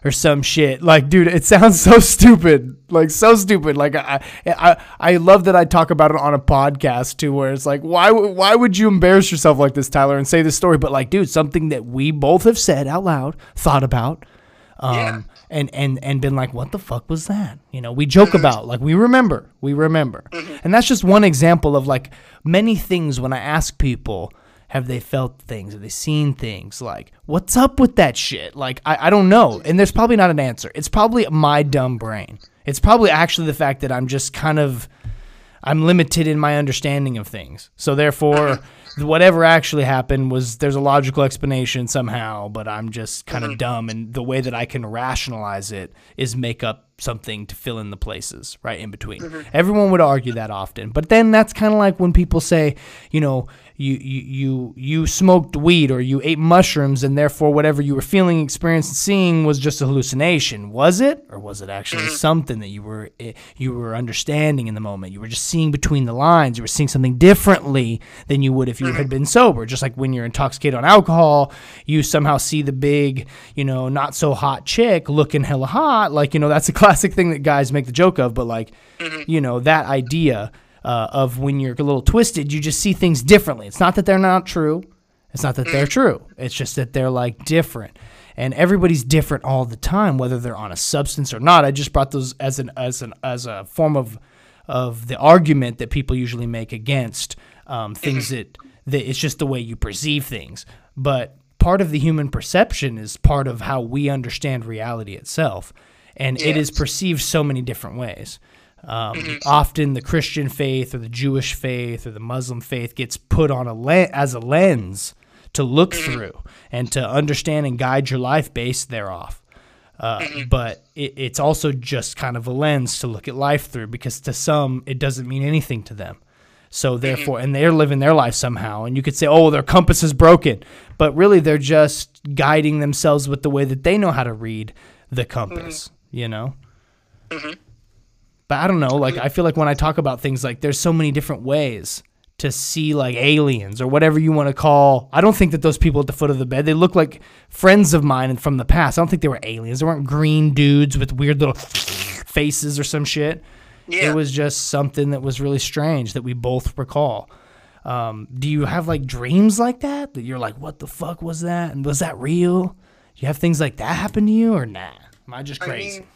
or some shit. Like, dude, it sounds so stupid. Like, so stupid. Like, I, I, I love that I talk about it on a podcast too, where it's like, why, why would you embarrass yourself like this, Tyler, and say this story? But like, dude, something that we both have said out loud, thought about, um, yeah. and, and, and been like, what the fuck was that? You know, we joke about, like, we remember, we remember. And that's just one example of like many things when I ask people, have they felt things? Have they seen things? Like, what's up with that shit? Like, I, I don't know. And there's probably not an answer. It's probably my dumb brain. It's probably actually the fact that I'm just kind of, I'm limited in my understanding of things. So therefore, whatever actually happened was, there's a logical explanation somehow, but I'm just kind of dumb. And the way that I can rationalize it is make up something to fill in the places right in between. Mm-hmm. Everyone would argue that often. But then that's kind of like when people say, you know, you, you you you smoked weed or you ate mushrooms and therefore whatever you were feeling, experiencing, seeing was just a hallucination. Was it? Or was it actually mm-hmm. something that you were you were understanding in the moment? You were just seeing between the lines. You were seeing something differently than you would if you mm-hmm. had been sober. Just like when you're intoxicated on alcohol, you somehow see the big, you know, not so hot chick looking hella hot. Like, you know, that's a classic thing that guys make the joke of. But like, mm-hmm. you know, that idea Uh, of when you're a little twisted, you just see things differently. It's not that they're not true. It's not that they're true. It's just that they're like different. And everybody's different all the time, whether they're on a substance or not. I just brought those as an as an as a form of of the argument that people usually make against um, things that, that it's just the way you perceive things. But part of the human perception is part of how we understand reality itself, and yes. it is perceived so many different ways. Um, mm-hmm. Often the Christian faith or the Jewish faith or the Muslim faith gets put on a le- as a lens to look mm-hmm. through and to understand and guide your life based thereof. Uh, mm-hmm. But it, it's also just kind of a lens to look at life through, because to some it doesn't mean anything to them. So therefore, mm-hmm. and they're living their life somehow. And you could say, oh, their compass is broken. But really they're just guiding themselves with the way that they know how to read the compass, mm-hmm. you know? Mm-hmm. But I don't know, like, I feel like when I talk about things, like, there's so many different ways to see, like, aliens or whatever you want to call. I don't think that those people at the foot of the bed, they look like friends of mine from the past. I don't think they were aliens. They weren't green dudes with weird little faces or some shit. Yeah. It was just something that was really strange that we both recall. Um, do you have, like, dreams like that? That you're like, what the fuck was that? And was that real? Do you have things like that happen to you, or nah? Am I just crazy? I mean,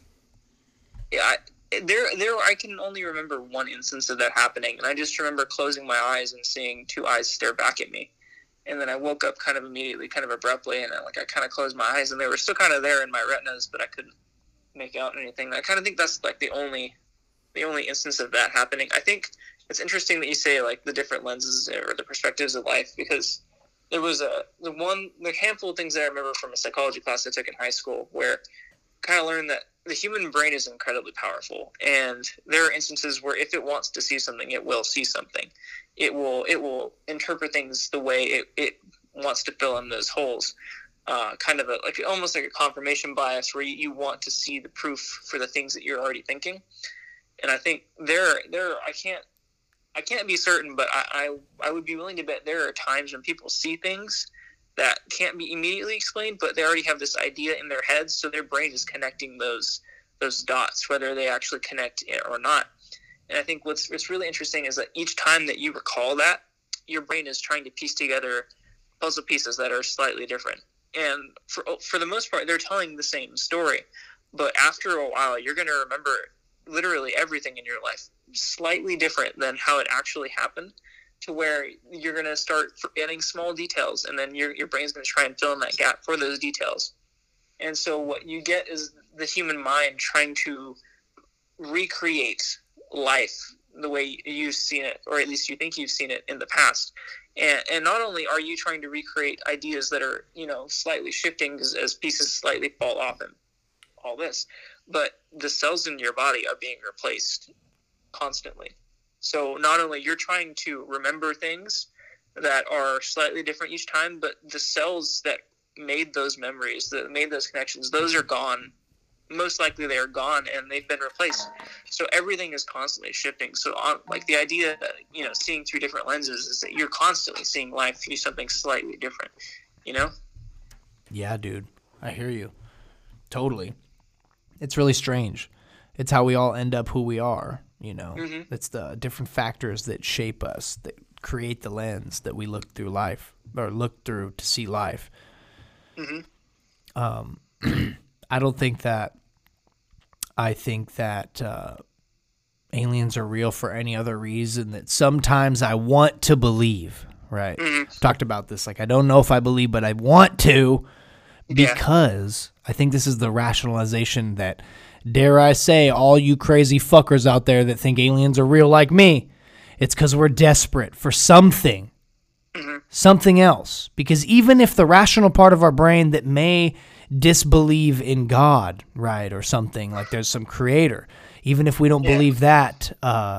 yeah, I... There, there. I can only remember one instance of that happening, and I just remember closing my eyes and seeing two eyes stare back at me, and then I woke up kind of immediately, kind of abruptly, and I, like I kind of closed my eyes, and they were still kind of there in my retinas, but I couldn't make out anything. I kind of think that's like the only, the only instance of that happening. I think it's interesting that you say like the different lenses or the perspectives of life, because there was a the one the handful of things that I remember from a psychology class I took in high school where I kind of learned that the human brain is incredibly powerful, and there are instances where if it wants to see something, it will see something. It will it will interpret things the way it, it wants to fill in those holes. Uh, kind of a, like almost like a confirmation bias, where you, you want to see the proof for the things that you're already thinking. And I think there there I can't I can't be certain, but I, I I would be willing to bet there are times when people see things that can't be immediately explained, but they already have this idea in their heads, so their brain is connecting those those dots, whether they actually connect it or not. And I think what's what's really interesting is that each time that you recall that, your brain is trying to piece together puzzle pieces that are slightly different. And for for the most part, they're telling the same story. But after a while, you're going to remember literally everything in your life slightly different than how it actually happened, to where you're going to start forgetting small details, and then your your brain's going to try and fill in that gap for those details. And so what you get is the human mind trying to recreate life the way you've seen it, or at least you think you've seen it in the past. And, and not only are you trying to recreate ideas that are, you know, slightly shifting as, as pieces slightly fall off and all this, but the cells in your body are being replaced constantly. So not only you're trying to remember things that are slightly different each time, but the cells that made those memories, that made those connections, those are gone. Most likely they are gone, and they've been replaced. So everything is constantly shifting. So on, like the idea that, you know, seeing through different lenses is that you're constantly seeing life through something slightly different, you know? Yeah, dude. I hear you. Totally. It's really strange. It's how we all end up who we are, you know. Mm-hmm. It's the different factors that shape us, that create the lens that we look through life, or look through to see life. Mm-hmm. Um, I don't think that, I think that uh, aliens are real for any other reason that sometimes I want to believe, right? Mm-hmm. I've talked about this. Like, I don't know if I believe, but I want to, because yeah. I think this is the rationalization that, dare I say, all you crazy fuckers out there that think aliens are real like me, it's because we're desperate for something, mm-hmm. something else. Because even if the rational part of our brain that may disbelieve in God, right, or something, like there's some creator, even if we don't yeah. believe that uh,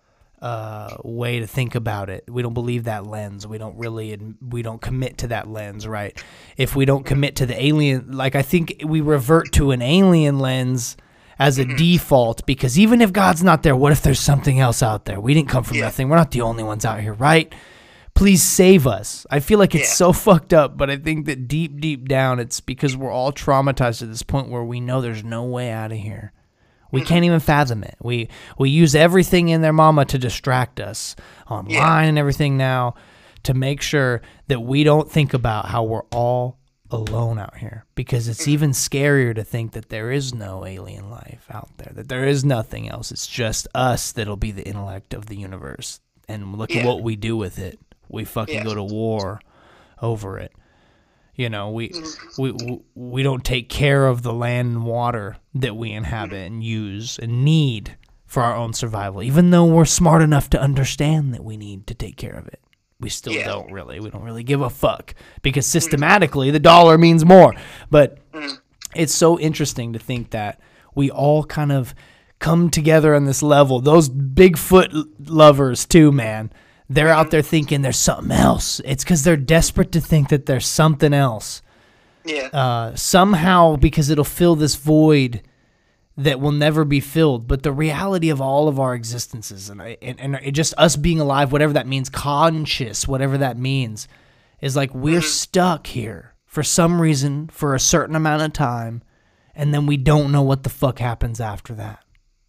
uh, way to think about it, we don't believe that lens, we don't really, we don't commit to that lens, right? If we don't commit to the alien, like I think we revert to an alien lens as a mm-hmm. default, because even if God's not there, what if there's something else out there? We didn't come from yeah. nothing. We're not the only ones out here, right? Please save us. I feel like it's yeah. so fucked up, but I think that deep, deep down, it's because we're all traumatized to this point where we know there's no way out of here. We mm-hmm. can't even fathom it. We we use everything in their mama to distract us online yeah. and everything now to make sure that we don't think about how we're all alone out here, because it's even scarier to think that there is no alien life out there, that there is nothing else. It's just us that'll be the intellect of the universe. And look yeah. at what we do with it. We fucking yeah. go to war over it. You know, we, we we don't take care of the land and water that we inhabit and use and need for our own survival, even though we're smart enough to understand that we need to take care of it. We still yeah. don't really. We don't really give a fuck, because systematically the dollar means more. But it's so interesting to think that we all kind of come together on this level. Those Bigfoot lovers too, man. They're out there thinking there's something else. It's because they're desperate to think that there's something else. Yeah. Uh, somehow, because it'll fill this void that will never be filled. But the reality of all of our existences, and, and, and it just us being alive, whatever that means, conscious, whatever that means, is like we're stuck here for some reason for a certain amount of time, and then we don't know what the fuck happens after that.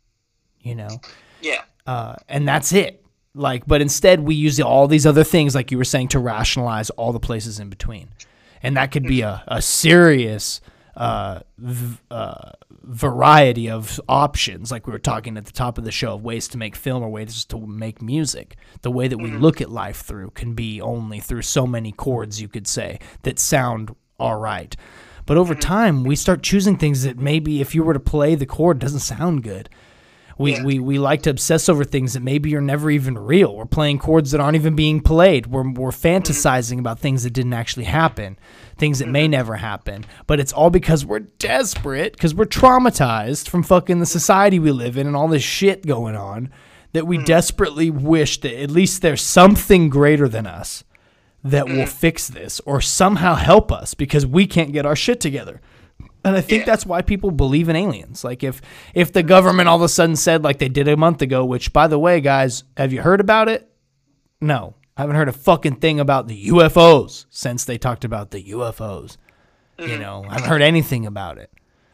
You know? Yeah. Uh, and that's it. Like, but instead we use all these other things, like you were saying, to rationalize all the places in between. And that could be a, a serious uh, v- uh, variety of options, like we were talking at the top of the show, of ways to make film or ways to make music. The way that we look at life through can be only through so many chords, you could say, that sound all right. But over time, we start choosing things that maybe if you were to play the chord doesn't sound good. We, yeah. we we like to obsess over things that maybe are never even real. We're playing chords that aren't even being played. We're, we're fantasizing mm-hmm. about things that didn't actually happen, things that mm-hmm. may never happen. But it's all because we're desperate, because we're traumatized from fucking the society we live in and all this shit going on, that we mm-hmm. desperately wish that at least there's something greater than us that mm-hmm. will fix this or somehow help us, because we can't get our shit together. And I think yeah. that's why people believe in aliens. Like if if the government all of a sudden said, like they did a month ago, which, by the way, guys, have you heard about it? No. I haven't heard a fucking thing about the U F Os since they talked about the U F Os. Mm-hmm. You know, I haven't heard anything about it.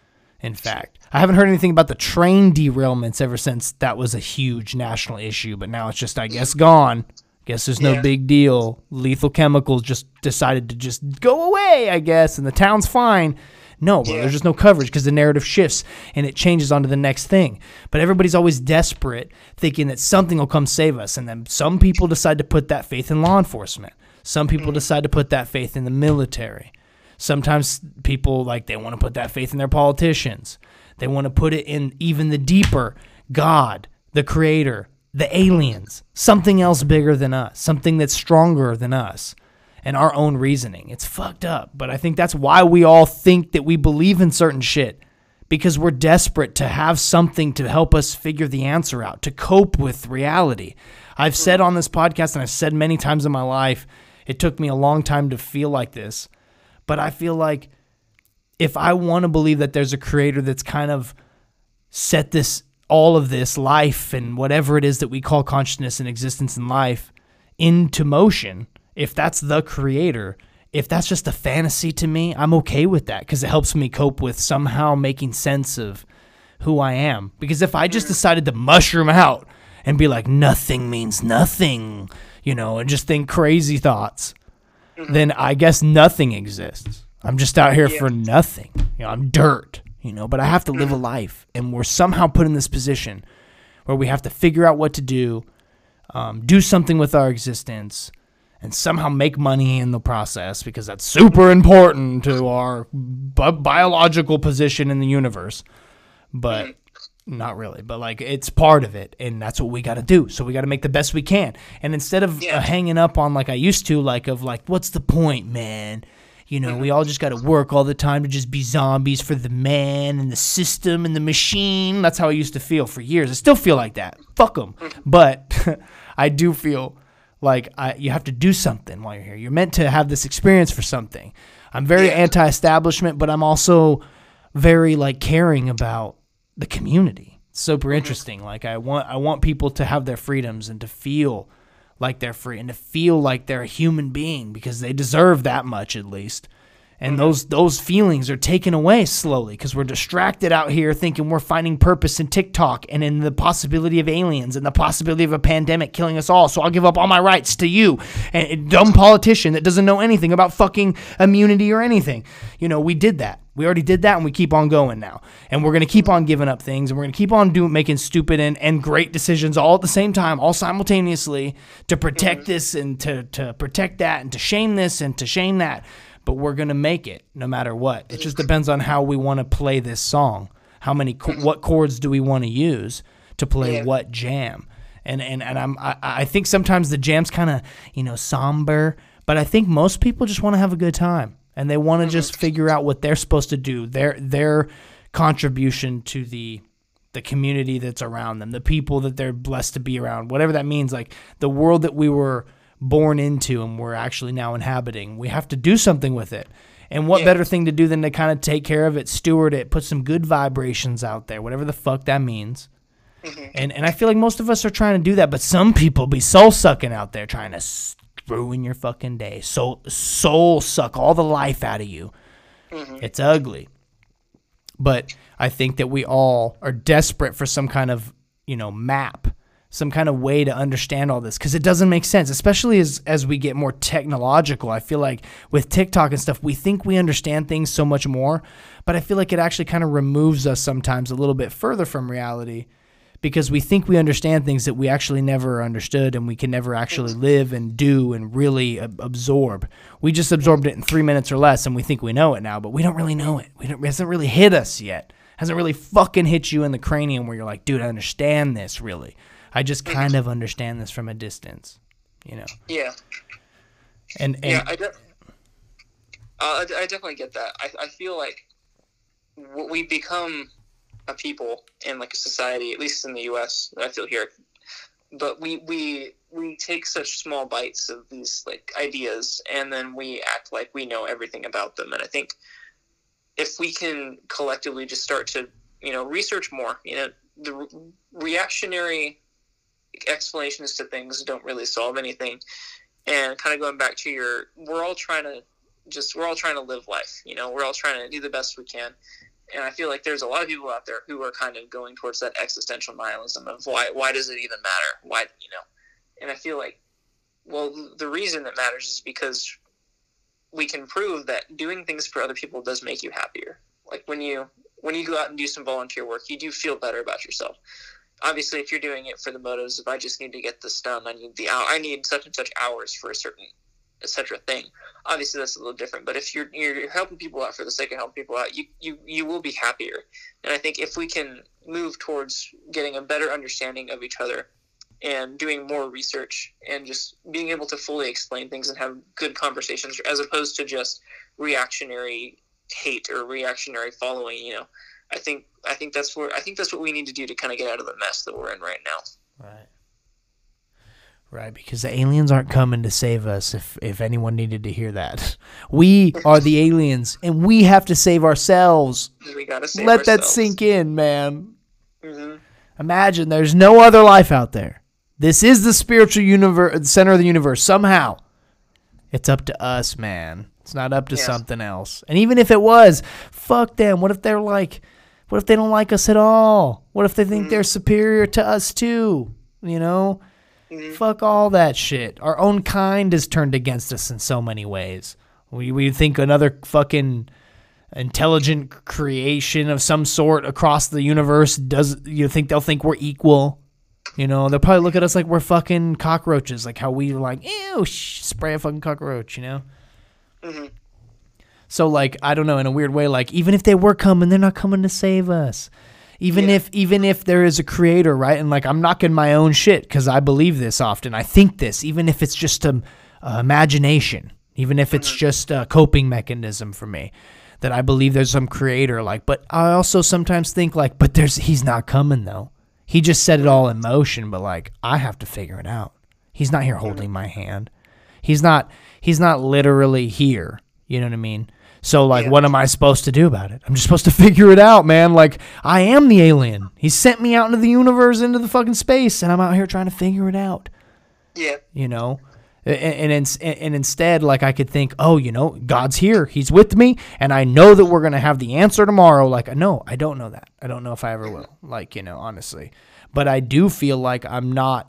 In fact, I haven't heard anything about the train derailments ever since that was a huge national issue. But now it's just, I guess, gone. Guess there's no yeah. big deal. Lethal chemicals just decided to just go away, I guess, and the town's fine. No, bro, yeah. there's just no coverage because the narrative shifts and it changes on to the next thing. But everybody's always desperate, thinking that something will come save us. And then some people decide to put that faith in law enforcement. Some people mm-hmm. decide to put that faith in the military. Sometimes people, like, they want to put that faith in their politicians. They want to put it in even the deeper God, the creator, the aliens, something else bigger than us, something that's stronger than us. And our own reasoning. It's fucked up. But I think that's why we all think that we believe in certain shit. Because we're desperate to have something to help us figure the answer out, to cope with reality. I've said on this podcast, and I've said many times in my life, it took me a long time to feel like this. But I feel like if I want to believe that there's a creator that's kind of set this, all of this life and whatever it is that we call consciousness and existence in life into motion, if that's the creator, if that's just a fantasy to me, I'm okay with that because it helps me cope with somehow making sense of who I am. Because if I just decided to mushroom out and be like, nothing means nothing, you know, and just think crazy thoughts, mm-hmm. then I guess nothing exists. I'm just out here yeah. for nothing. You know, I'm dirt, you know, but I have to live a life. And we're somehow put in this position where we have to figure out what to do, um, do something with our existence, and somehow make money in the process because that's super important to our bi- biological position in the universe. But not really. But, like, it's part of it, and that's what we got to do. So we got to make the best we can. And instead of yeah. uh, hanging up on, like I used to, like, of, like, what's the point, man? You know, we all just got to work all the time to just be zombies for the man and the system and the machine. That's how I used to feel for years. I still feel like that. Fuck them. But I do feel like I, you have to do something while you're here. You're meant to have this experience for something. I'm very yeah. anti-establishment, but I'm also very, like, caring about the community. It's super interesting. Like, I want I want people to have their freedoms and to feel like they're free and to feel like they're a human being because they deserve that much at least. And those those feelings are taken away slowly because we're distracted out here thinking we're finding purpose in TikTok and in the possibility of aliens and the possibility of a pandemic killing us all. So I'll give up all my rights to you, and a dumb politician that doesn't know anything about fucking immunity or anything. You know, we did that. We already did that, and we keep on going now. And we're going to keep on giving up things, and we're going to keep on doing making stupid and, and great decisions all at the same time, all simultaneously, to protect mm-hmm. this and to, to protect that and to shame this and to shame that. But we're going to make it no matter what. It just depends on how we want to play this song. How many, what chords do we want to use to play yeah. what jam? And and and I'm I, I think sometimes the jam's kind of, you know, somber, but I think most people just want to have a good time and they want to just figure out what they're supposed to do, their their contribution to the the community that's around them, the people that they're blessed to be around, whatever that means, like the world that we were born into and we're actually now inhabiting. We have to do something with it. And what yeah. better thing to do than to kind of take care of it, steward it, put some good vibrations out there, whatever the fuck that means. Mm-hmm. And and I feel like most of us are trying to do that, but some people be soul sucking out there trying to ruin your fucking day. Soul, soul suck all the life out of you. Mm-hmm. It's ugly. But I think that we all are desperate for some kind of, you know, map, some kind of way to understand all this, because it doesn't make sense, especially as as we get more technological. I feel like with TikTok and stuff, we think we understand things so much more, but I feel like it actually kind of removes us sometimes a little bit further from reality because we think we understand things that we actually never understood and we can never actually live and do and really ab- absorb. We just absorbed it in three minutes or less and we think we know it now, but we don't really know it. We don't, it hasn't really hit us yet. It hasn't really fucking hit you in the cranium where you're like, dude, I understand this really. I just kind of understand this from a distance, you know. Yeah. And, and yeah, I, de- uh, I definitely get that. I I feel like we become a people in like a society, at least in the U S I feel here, but we we we take such small bites of these like ideas, and then we act like we know everything about them. And I think if we can collectively just start to, you know, research more, you know, the re- reactionary explanations to things don't really solve anything. And kind of going back to your, we're all trying to just, we're all trying to live life, you know, we're all trying to do the best we can. And I feel like there's a lot of people out there who are kind of going towards that existential nihilism of why, why does it even matter? Why, you know, and I feel like, well, the reason that matters is because we can prove that doing things for other people does make you happier. Like when you, when you go out and do some volunteer work, you do feel better about yourself. Obviously, if you're doing it for the motives of I just need to get this done, I need the I need such and such hours for a certain et cetera thing. Obviously, that's a little different. But if you're you're helping people out for the sake of helping people out, you you you will be happier. And I think if we can move towards getting a better understanding of each other and doing more research and just being able to fully explain things and have good conversations, as opposed to just reactionary hate or reactionary following, you know. I think I think that's where I think that's what we need to do to kind of get out of the mess that we're in right now. Right. Right, because the aliens aren't coming to save us if, if anyone needed to hear that. We are the aliens, and we have to save ourselves. We gotta save Let ourselves. that sink in, man. Mm-hmm. Imagine there's no other life out there. This is the spiritual universe, the center of the universe. Somehow, it's up to us, man. It's not up to Yes. something else. And even if it was, fuck them. What if they're like, what if they don't like us at all? What if they think mm-hmm. they're superior to us too? You know? Mm-hmm. Fuck all that shit. Our own kind is turned against us in so many ways. We we think another fucking intelligent creation of some sort across the universe does. You think they'll think we're equal? You know, they'll probably look at us like we're fucking cockroaches, like how we were like, ew, sh- spray a fucking cockroach. You know. Mm-hmm. So like, I don't know, in a weird way, like even if they were coming, they're not coming to save us. Even yeah. if even if there is a creator, right? And like, I'm knocking my own shit because I believe this often. I think this, even if it's just a, a imagination, even if it's just a coping mechanism for me, that I believe there's some creator. Like, but I also sometimes think like, but there's he's not coming though. He just set it all in motion, but like, I have to figure it out. He's not here holding my hand. He's not. He's not literally here. You know what I mean? So, like, yeah. what am I supposed to do about it? I'm just supposed to figure it out, man. Like, I am the alien. He sent me out into the universe, into the fucking space, and I'm out here trying to figure it out. Yeah. You know? And, and, and instead, like, I could think, oh, you know, God's here. He's with me, and I know that we're going to have the answer tomorrow. Like, no, I don't know that. I don't know if I ever will. Like, you know, honestly. But I do feel like I'm not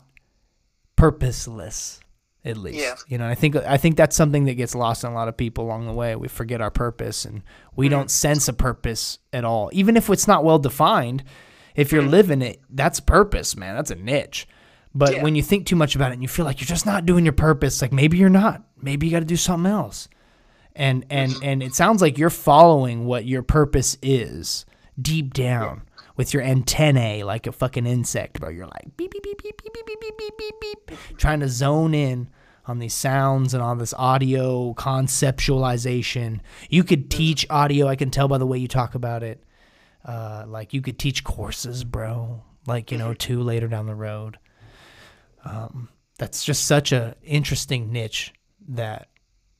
purposeless. At least, yeah. you know, I think I think that's something that gets lost on a lot of people along the way. We forget our purpose, and we mm-hmm. don't sense a purpose at all. Even if it's not well defined, if you're mm-hmm. living it, that's purpose, man. That's a niche. But yeah. when you think too much about it and you feel like you're just not doing your purpose, like maybe you're not. Maybe you got to do something else. And and mm-hmm. and it sounds like you're following what your purpose is deep down. Yeah. With your antennae like a fucking insect, bro. You're like beep, beep, beep, beep, beep, beep, beep, beep, beep, beep, trying to zone in on these sounds and on this audio conceptualization. You could teach audio. I can tell by the way you talk about it. Uh, like you could teach courses, bro. Like, you know, too later down the road. Um, that's just such a interesting niche that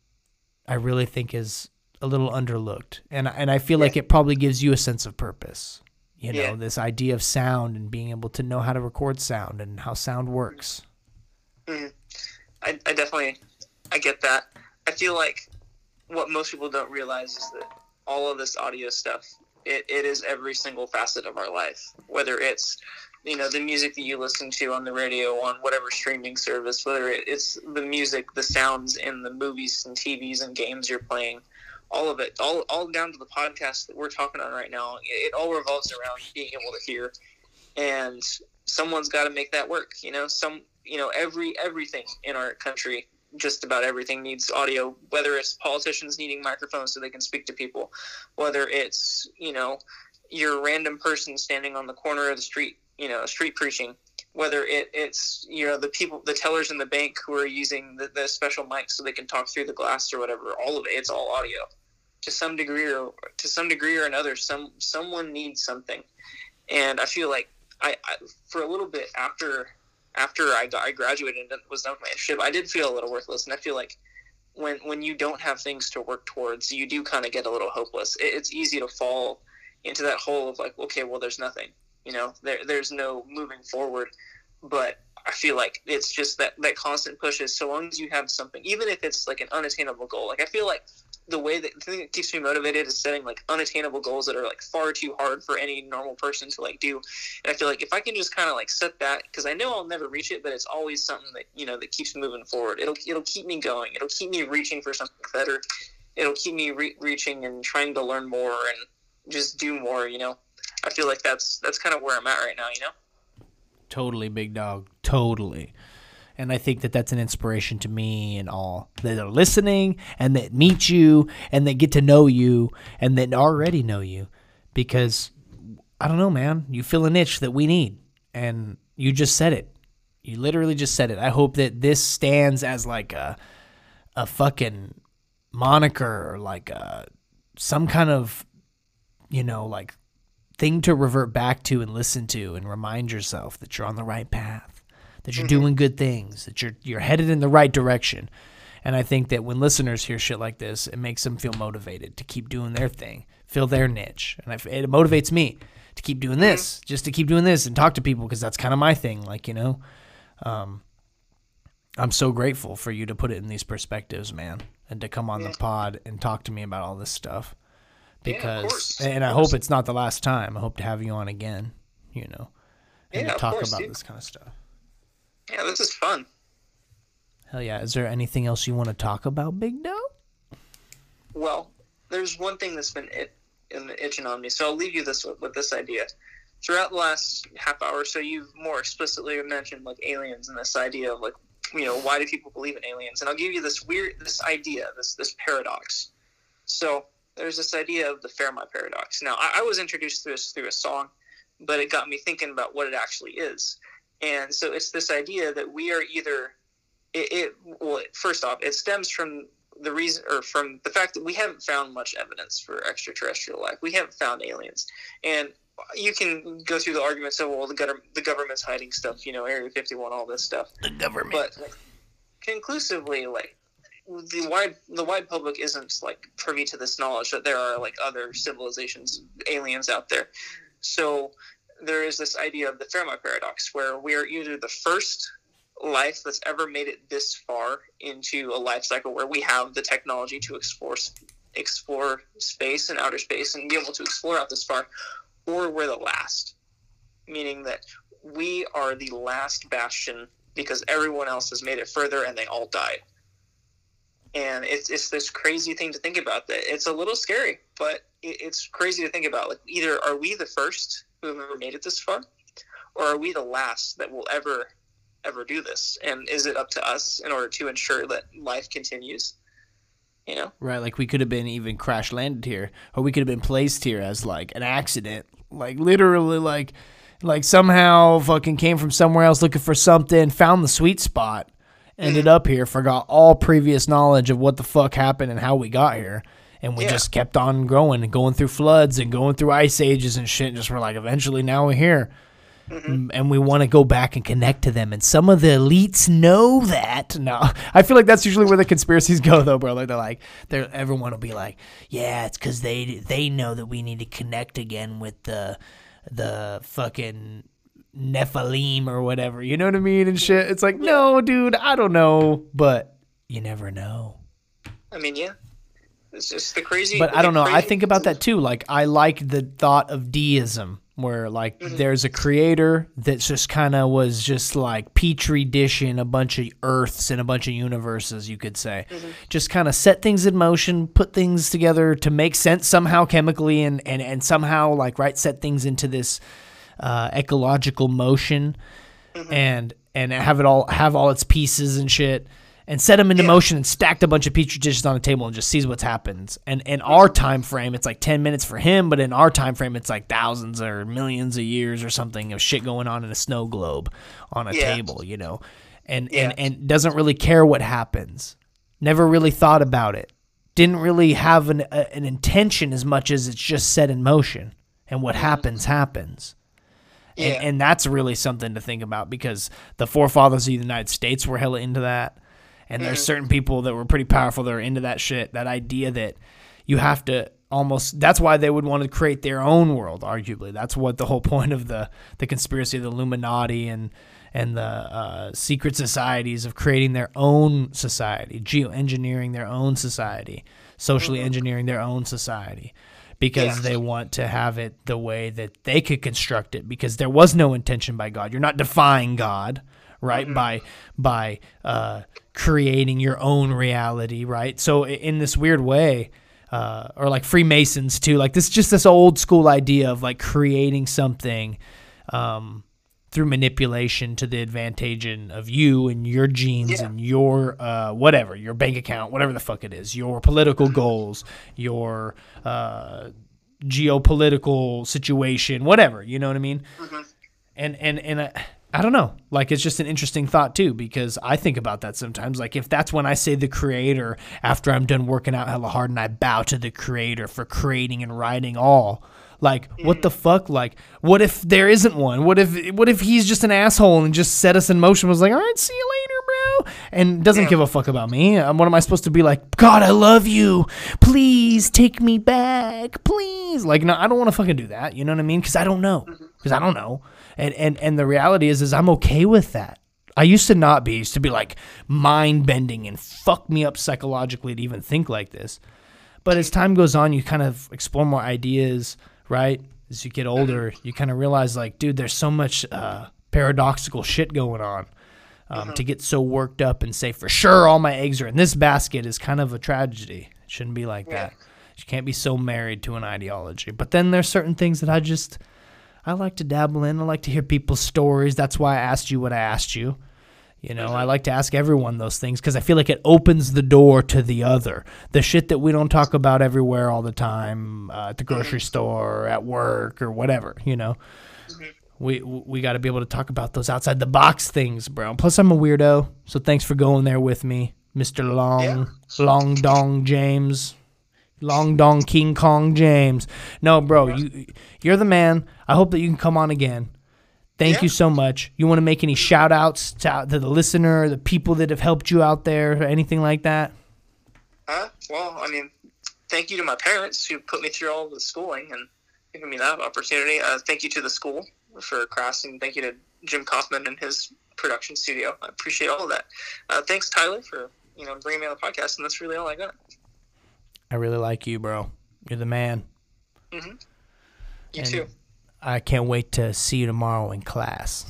I really think is a little underlooked. And, and I feel yeah. like it probably gives you a sense of purpose. You know, yeah. this idea of sound and being able to know how to record sound and how sound works. Mm-hmm. I, I definitely, I get that. I feel like what most people don't realize is that all of this audio stuff, it, it is every single facet of our life. Whether it's, you know, the music that you listen to on the radio, on whatever streaming service, whether it's the music, the sounds in the movies and T Vs and games you're playing. All of it, all all down to the podcast that we're talking on right now, it all revolves around being able to hear, and someone's got to make that work. You know, some, you know, every everything in our country, just about everything needs audio. Whether it's politicians needing microphones so they can speak to people, whether it's, you know, your random person standing on the corner of the street, you know, street preaching. Whether it, it's, you know, the people, the tellers in the bank who are using the, the special mics so they can talk through the glass or whatever, all of it, it's all audio to some degree or to some degree or another. Some someone needs something, and I feel like I, I for a little bit after after I got I graduated and was done with my internship, I did feel a little worthless, and I feel like when when you don't have things to work towards, you do kind of get a little hopeless. It, it's easy to fall into that hole of like, okay, well, there's nothing. You know, there there's no moving forward, but I feel like it's just that, that constant push is so long as you have something, even if it's like an unattainable goal. Like I feel like the way that the thing that keeps me motivated is setting like unattainable goals that are like far too hard for any normal person to like do. And I feel like if I can just kind of like set that, because I know I'll never reach it, but it's always something that, you know, that keeps moving forward. It'll it'll keep me going. It'll keep me reaching for something better. It'll keep me re- reaching and trying to learn more and just do more. You know. I feel like that's that's kind of where I'm at right now, you know? Totally, big dog. Totally. And I think that that's an inspiration to me and all that are listening and that meet you and that get to know you and that already know you. Because, I don't know, man, you fill a niche that we need. And you just said it. You literally just said it. I hope that this stands as like a, a fucking moniker or like a, some kind of, you know, like, thing to revert back to and listen to and remind yourself that you're on the right path, that you're mm-hmm. doing good things, that you're you're headed in the right direction. And I think that when listeners hear shit like this, it makes them feel motivated to keep doing their thing, fill their niche. And it motivates me to keep doing this, just to keep doing this and talk to people because that's kind of my thing. Like, you know, um, I'm so grateful for you to put it in these perspectives, man. and to come on yeah. the pod and talk to me about all this stuff. Because, yeah, and I hope it's not the last time. I hope to have you on again, you know, and yeah, to talk course, about dude. this kind of stuff. Yeah, this is fun. Hell yeah. Is there anything else you want to talk about, Big Doe? Well, there's one thing that's been it, in itching on me, so I'll leave you this with, with this idea. Throughout the last half hour or so, you've more explicitly mentioned like aliens and this idea of like, you know, why do people believe in aliens? And I'll give you this weird, this idea, this this paradox. So there's this idea of the Fermat paradox. Now, I, I was introduced to this through a song, but it got me thinking about what it actually is. And so it's this idea that we are either, it, it well, first off, it stems from the reason, or from the fact that we haven't found much evidence for extraterrestrial life. We haven't found aliens. And you can go through the arguments of, well, the, gov- the government's hiding stuff, you know, Area fifty-one, all this stuff. The government. But like, conclusively, like, the wide the wide public isn't like privy to this knowledge that there are like other civilizations, aliens out there. So there is this idea of the Fermat paradox, where we are either the first life that's ever made it this far into a life cycle where we have the technology to explore explore space and outer space and be able to explore out this far, or we're the last, meaning that we are the last bastion because everyone else has made it further and they all died. And it's it's this crazy thing to think about. That it's a little scary, but it, it's crazy to think about. Like, either are we the first who have ever made it this far, or are we the last that will ever ever do this? And is it up to us in order to ensure that life continues? You know, right? Like, we could have been even crash landed here, or we could have been placed here as like an accident, like literally, like like somehow fucking came from somewhere else looking for something, found the sweet spot. Ended up here, forgot all previous knowledge of what the fuck happened and how we got here. And we Yeah. just kept on growing and going through floods and going through ice ages and shit. And just we're like, eventually now we're here. Mm-hmm. And we want to go back and connect to them. And some of the elites know that. No, I feel like that's usually where the conspiracies go, though, bro. Like, they're like, they're, everyone will be like, yeah, it's because they, they know that we need to connect again with the, the fucking Nephilim or whatever, you know what I mean, and shit. It's like, no, dude, I don't know, but you never know. I mean, yeah, it's just the crazy. But I don't know. crazy- I think about that too. Like, I like the thought of deism, where like mm-hmm. there's a creator that just kind of was just like petri dishing a bunch of earths and a bunch of universes, you could say. Mm-hmm. Just kind of set things in motion, put things together to make sense somehow chemically, and and and somehow like right set things into this Uh, ecological motion, mm-hmm. and and have it all have all its pieces and shit, and set them into yeah. motion and stacked a bunch of petri dishes on a table and just sees what's happens. And in our time frame, it's like ten minutes for him, but in our time frame, it's like thousands or millions of years or something of shit going on in a snow globe on a yeah. table, you know, and yeah. and and doesn't really care what happens. Never really thought about it. Didn't really have an a, an intention as much as it's just set in motion, and what mm-hmm. happens happens. And, yeah. and that's really something to think about, because the forefathers of the United States were hella into that. And there's mm-hmm. certain people that were pretty powerful that are into that shit. That idea that you have to almost, that's why they would want to create their own world, arguably. That's what the whole point of the, the conspiracy of the Illuminati and, and the uh, secret societies of creating their own society, geoengineering their own society, socially mm-hmm. engineering their own society. Because yeah. they want to have it the way that they could construct it, because there was no intention by God. You're not defying God, right? Mm-hmm. By by uh, creating your own reality, right? So in this weird way, uh, or like Freemasons too, like this, just this old school idea of like creating something um, through manipulation to the advantage of you and your genes yeah. and your uh, whatever, your bank account, whatever the fuck it is, your political goals, your uh, geopolitical situation, whatever, you know what I mean? Mm-hmm. And and and I, I don't know, like, it's just an interesting thought too, because I think about that sometimes. Like, if that's when I say the creator after I'm done working out hella hard and I bow to the creator for creating and writing all. Like, what the fuck? Like, what if there isn't one? What if what if he's just an asshole and just set us in motion, was like, all right, see you later, bro, and doesn't yeah. give a fuck about me? Um, what am I supposed to be like? God, I love you. Please take me back. Please. Like, no, I don't want to fucking do that. You know what I mean? Because I don't know. Because I don't know. And, and, and the reality is, is I'm okay with that. I used to not be. It used to be like mind-bending and fuck me up psychologically to even think like this. But as time goes on, you kind of explore more ideas, right? As you get older, you kind of realize, like, dude, there's so much uh, paradoxical shit going on. Um, mm-hmm. To get so worked up and say, for sure, all my eggs are in this basket is kind of a tragedy. It shouldn't be like yeah. that. You can't be so married to an ideology. But then there's certain things that I just, I like to dabble in. I like to hear people's stories. That's why I asked you what I asked you. You know, I like to ask everyone those things because I feel like it opens the door to the other. The shit that we don't talk about everywhere all the time, uh, at the grocery store, or at work, or whatever, you know. Mm-hmm. We we got to be able to talk about those outside the box things, bro. Plus, I'm a weirdo, so thanks for going there with me, Mister Long, yeah. Long Dong James. Long Dong King Kong James. No, bro, you, you're the man. I hope that you can come on again. Thank yeah. you so much. You want to make any shout-outs to, to the listener, the people that have helped you out there, or anything like that? Uh, well, I mean, thank you to my parents who put me through all the schooling and giving me that opportunity. Uh, thank you to the school for crafting. Thank you to Jim Kaufman and his production studio. I appreciate all of that. Uh, thanks, Tyler, for you know bringing me on the podcast, and that's really all I got. I really like you, bro. You're the man. Mm-hmm. You and too. I can't wait to see you tomorrow in class.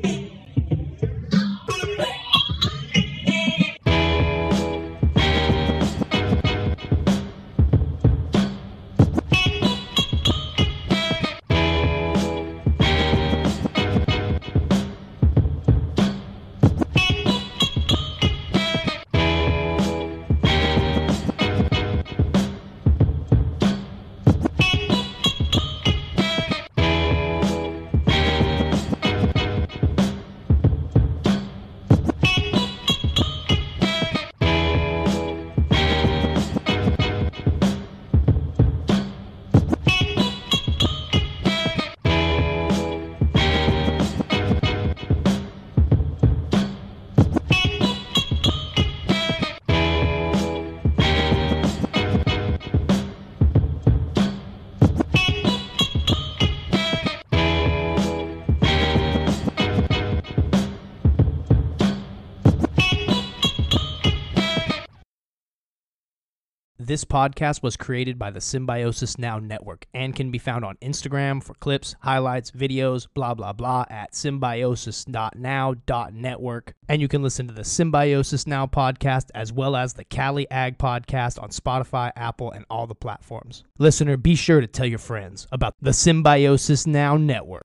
This podcast was created by the Symbiosis Now Network and can be found on Instagram for clips, highlights, videos, blah, blah, blah at symbiosis dot now dot network. And you can listen to the Symbiosis Now podcast as well as the Cali Ag podcast on Spotify, Apple, and all the platforms. Listener, be sure to tell your friends about the Symbiosis Now Network.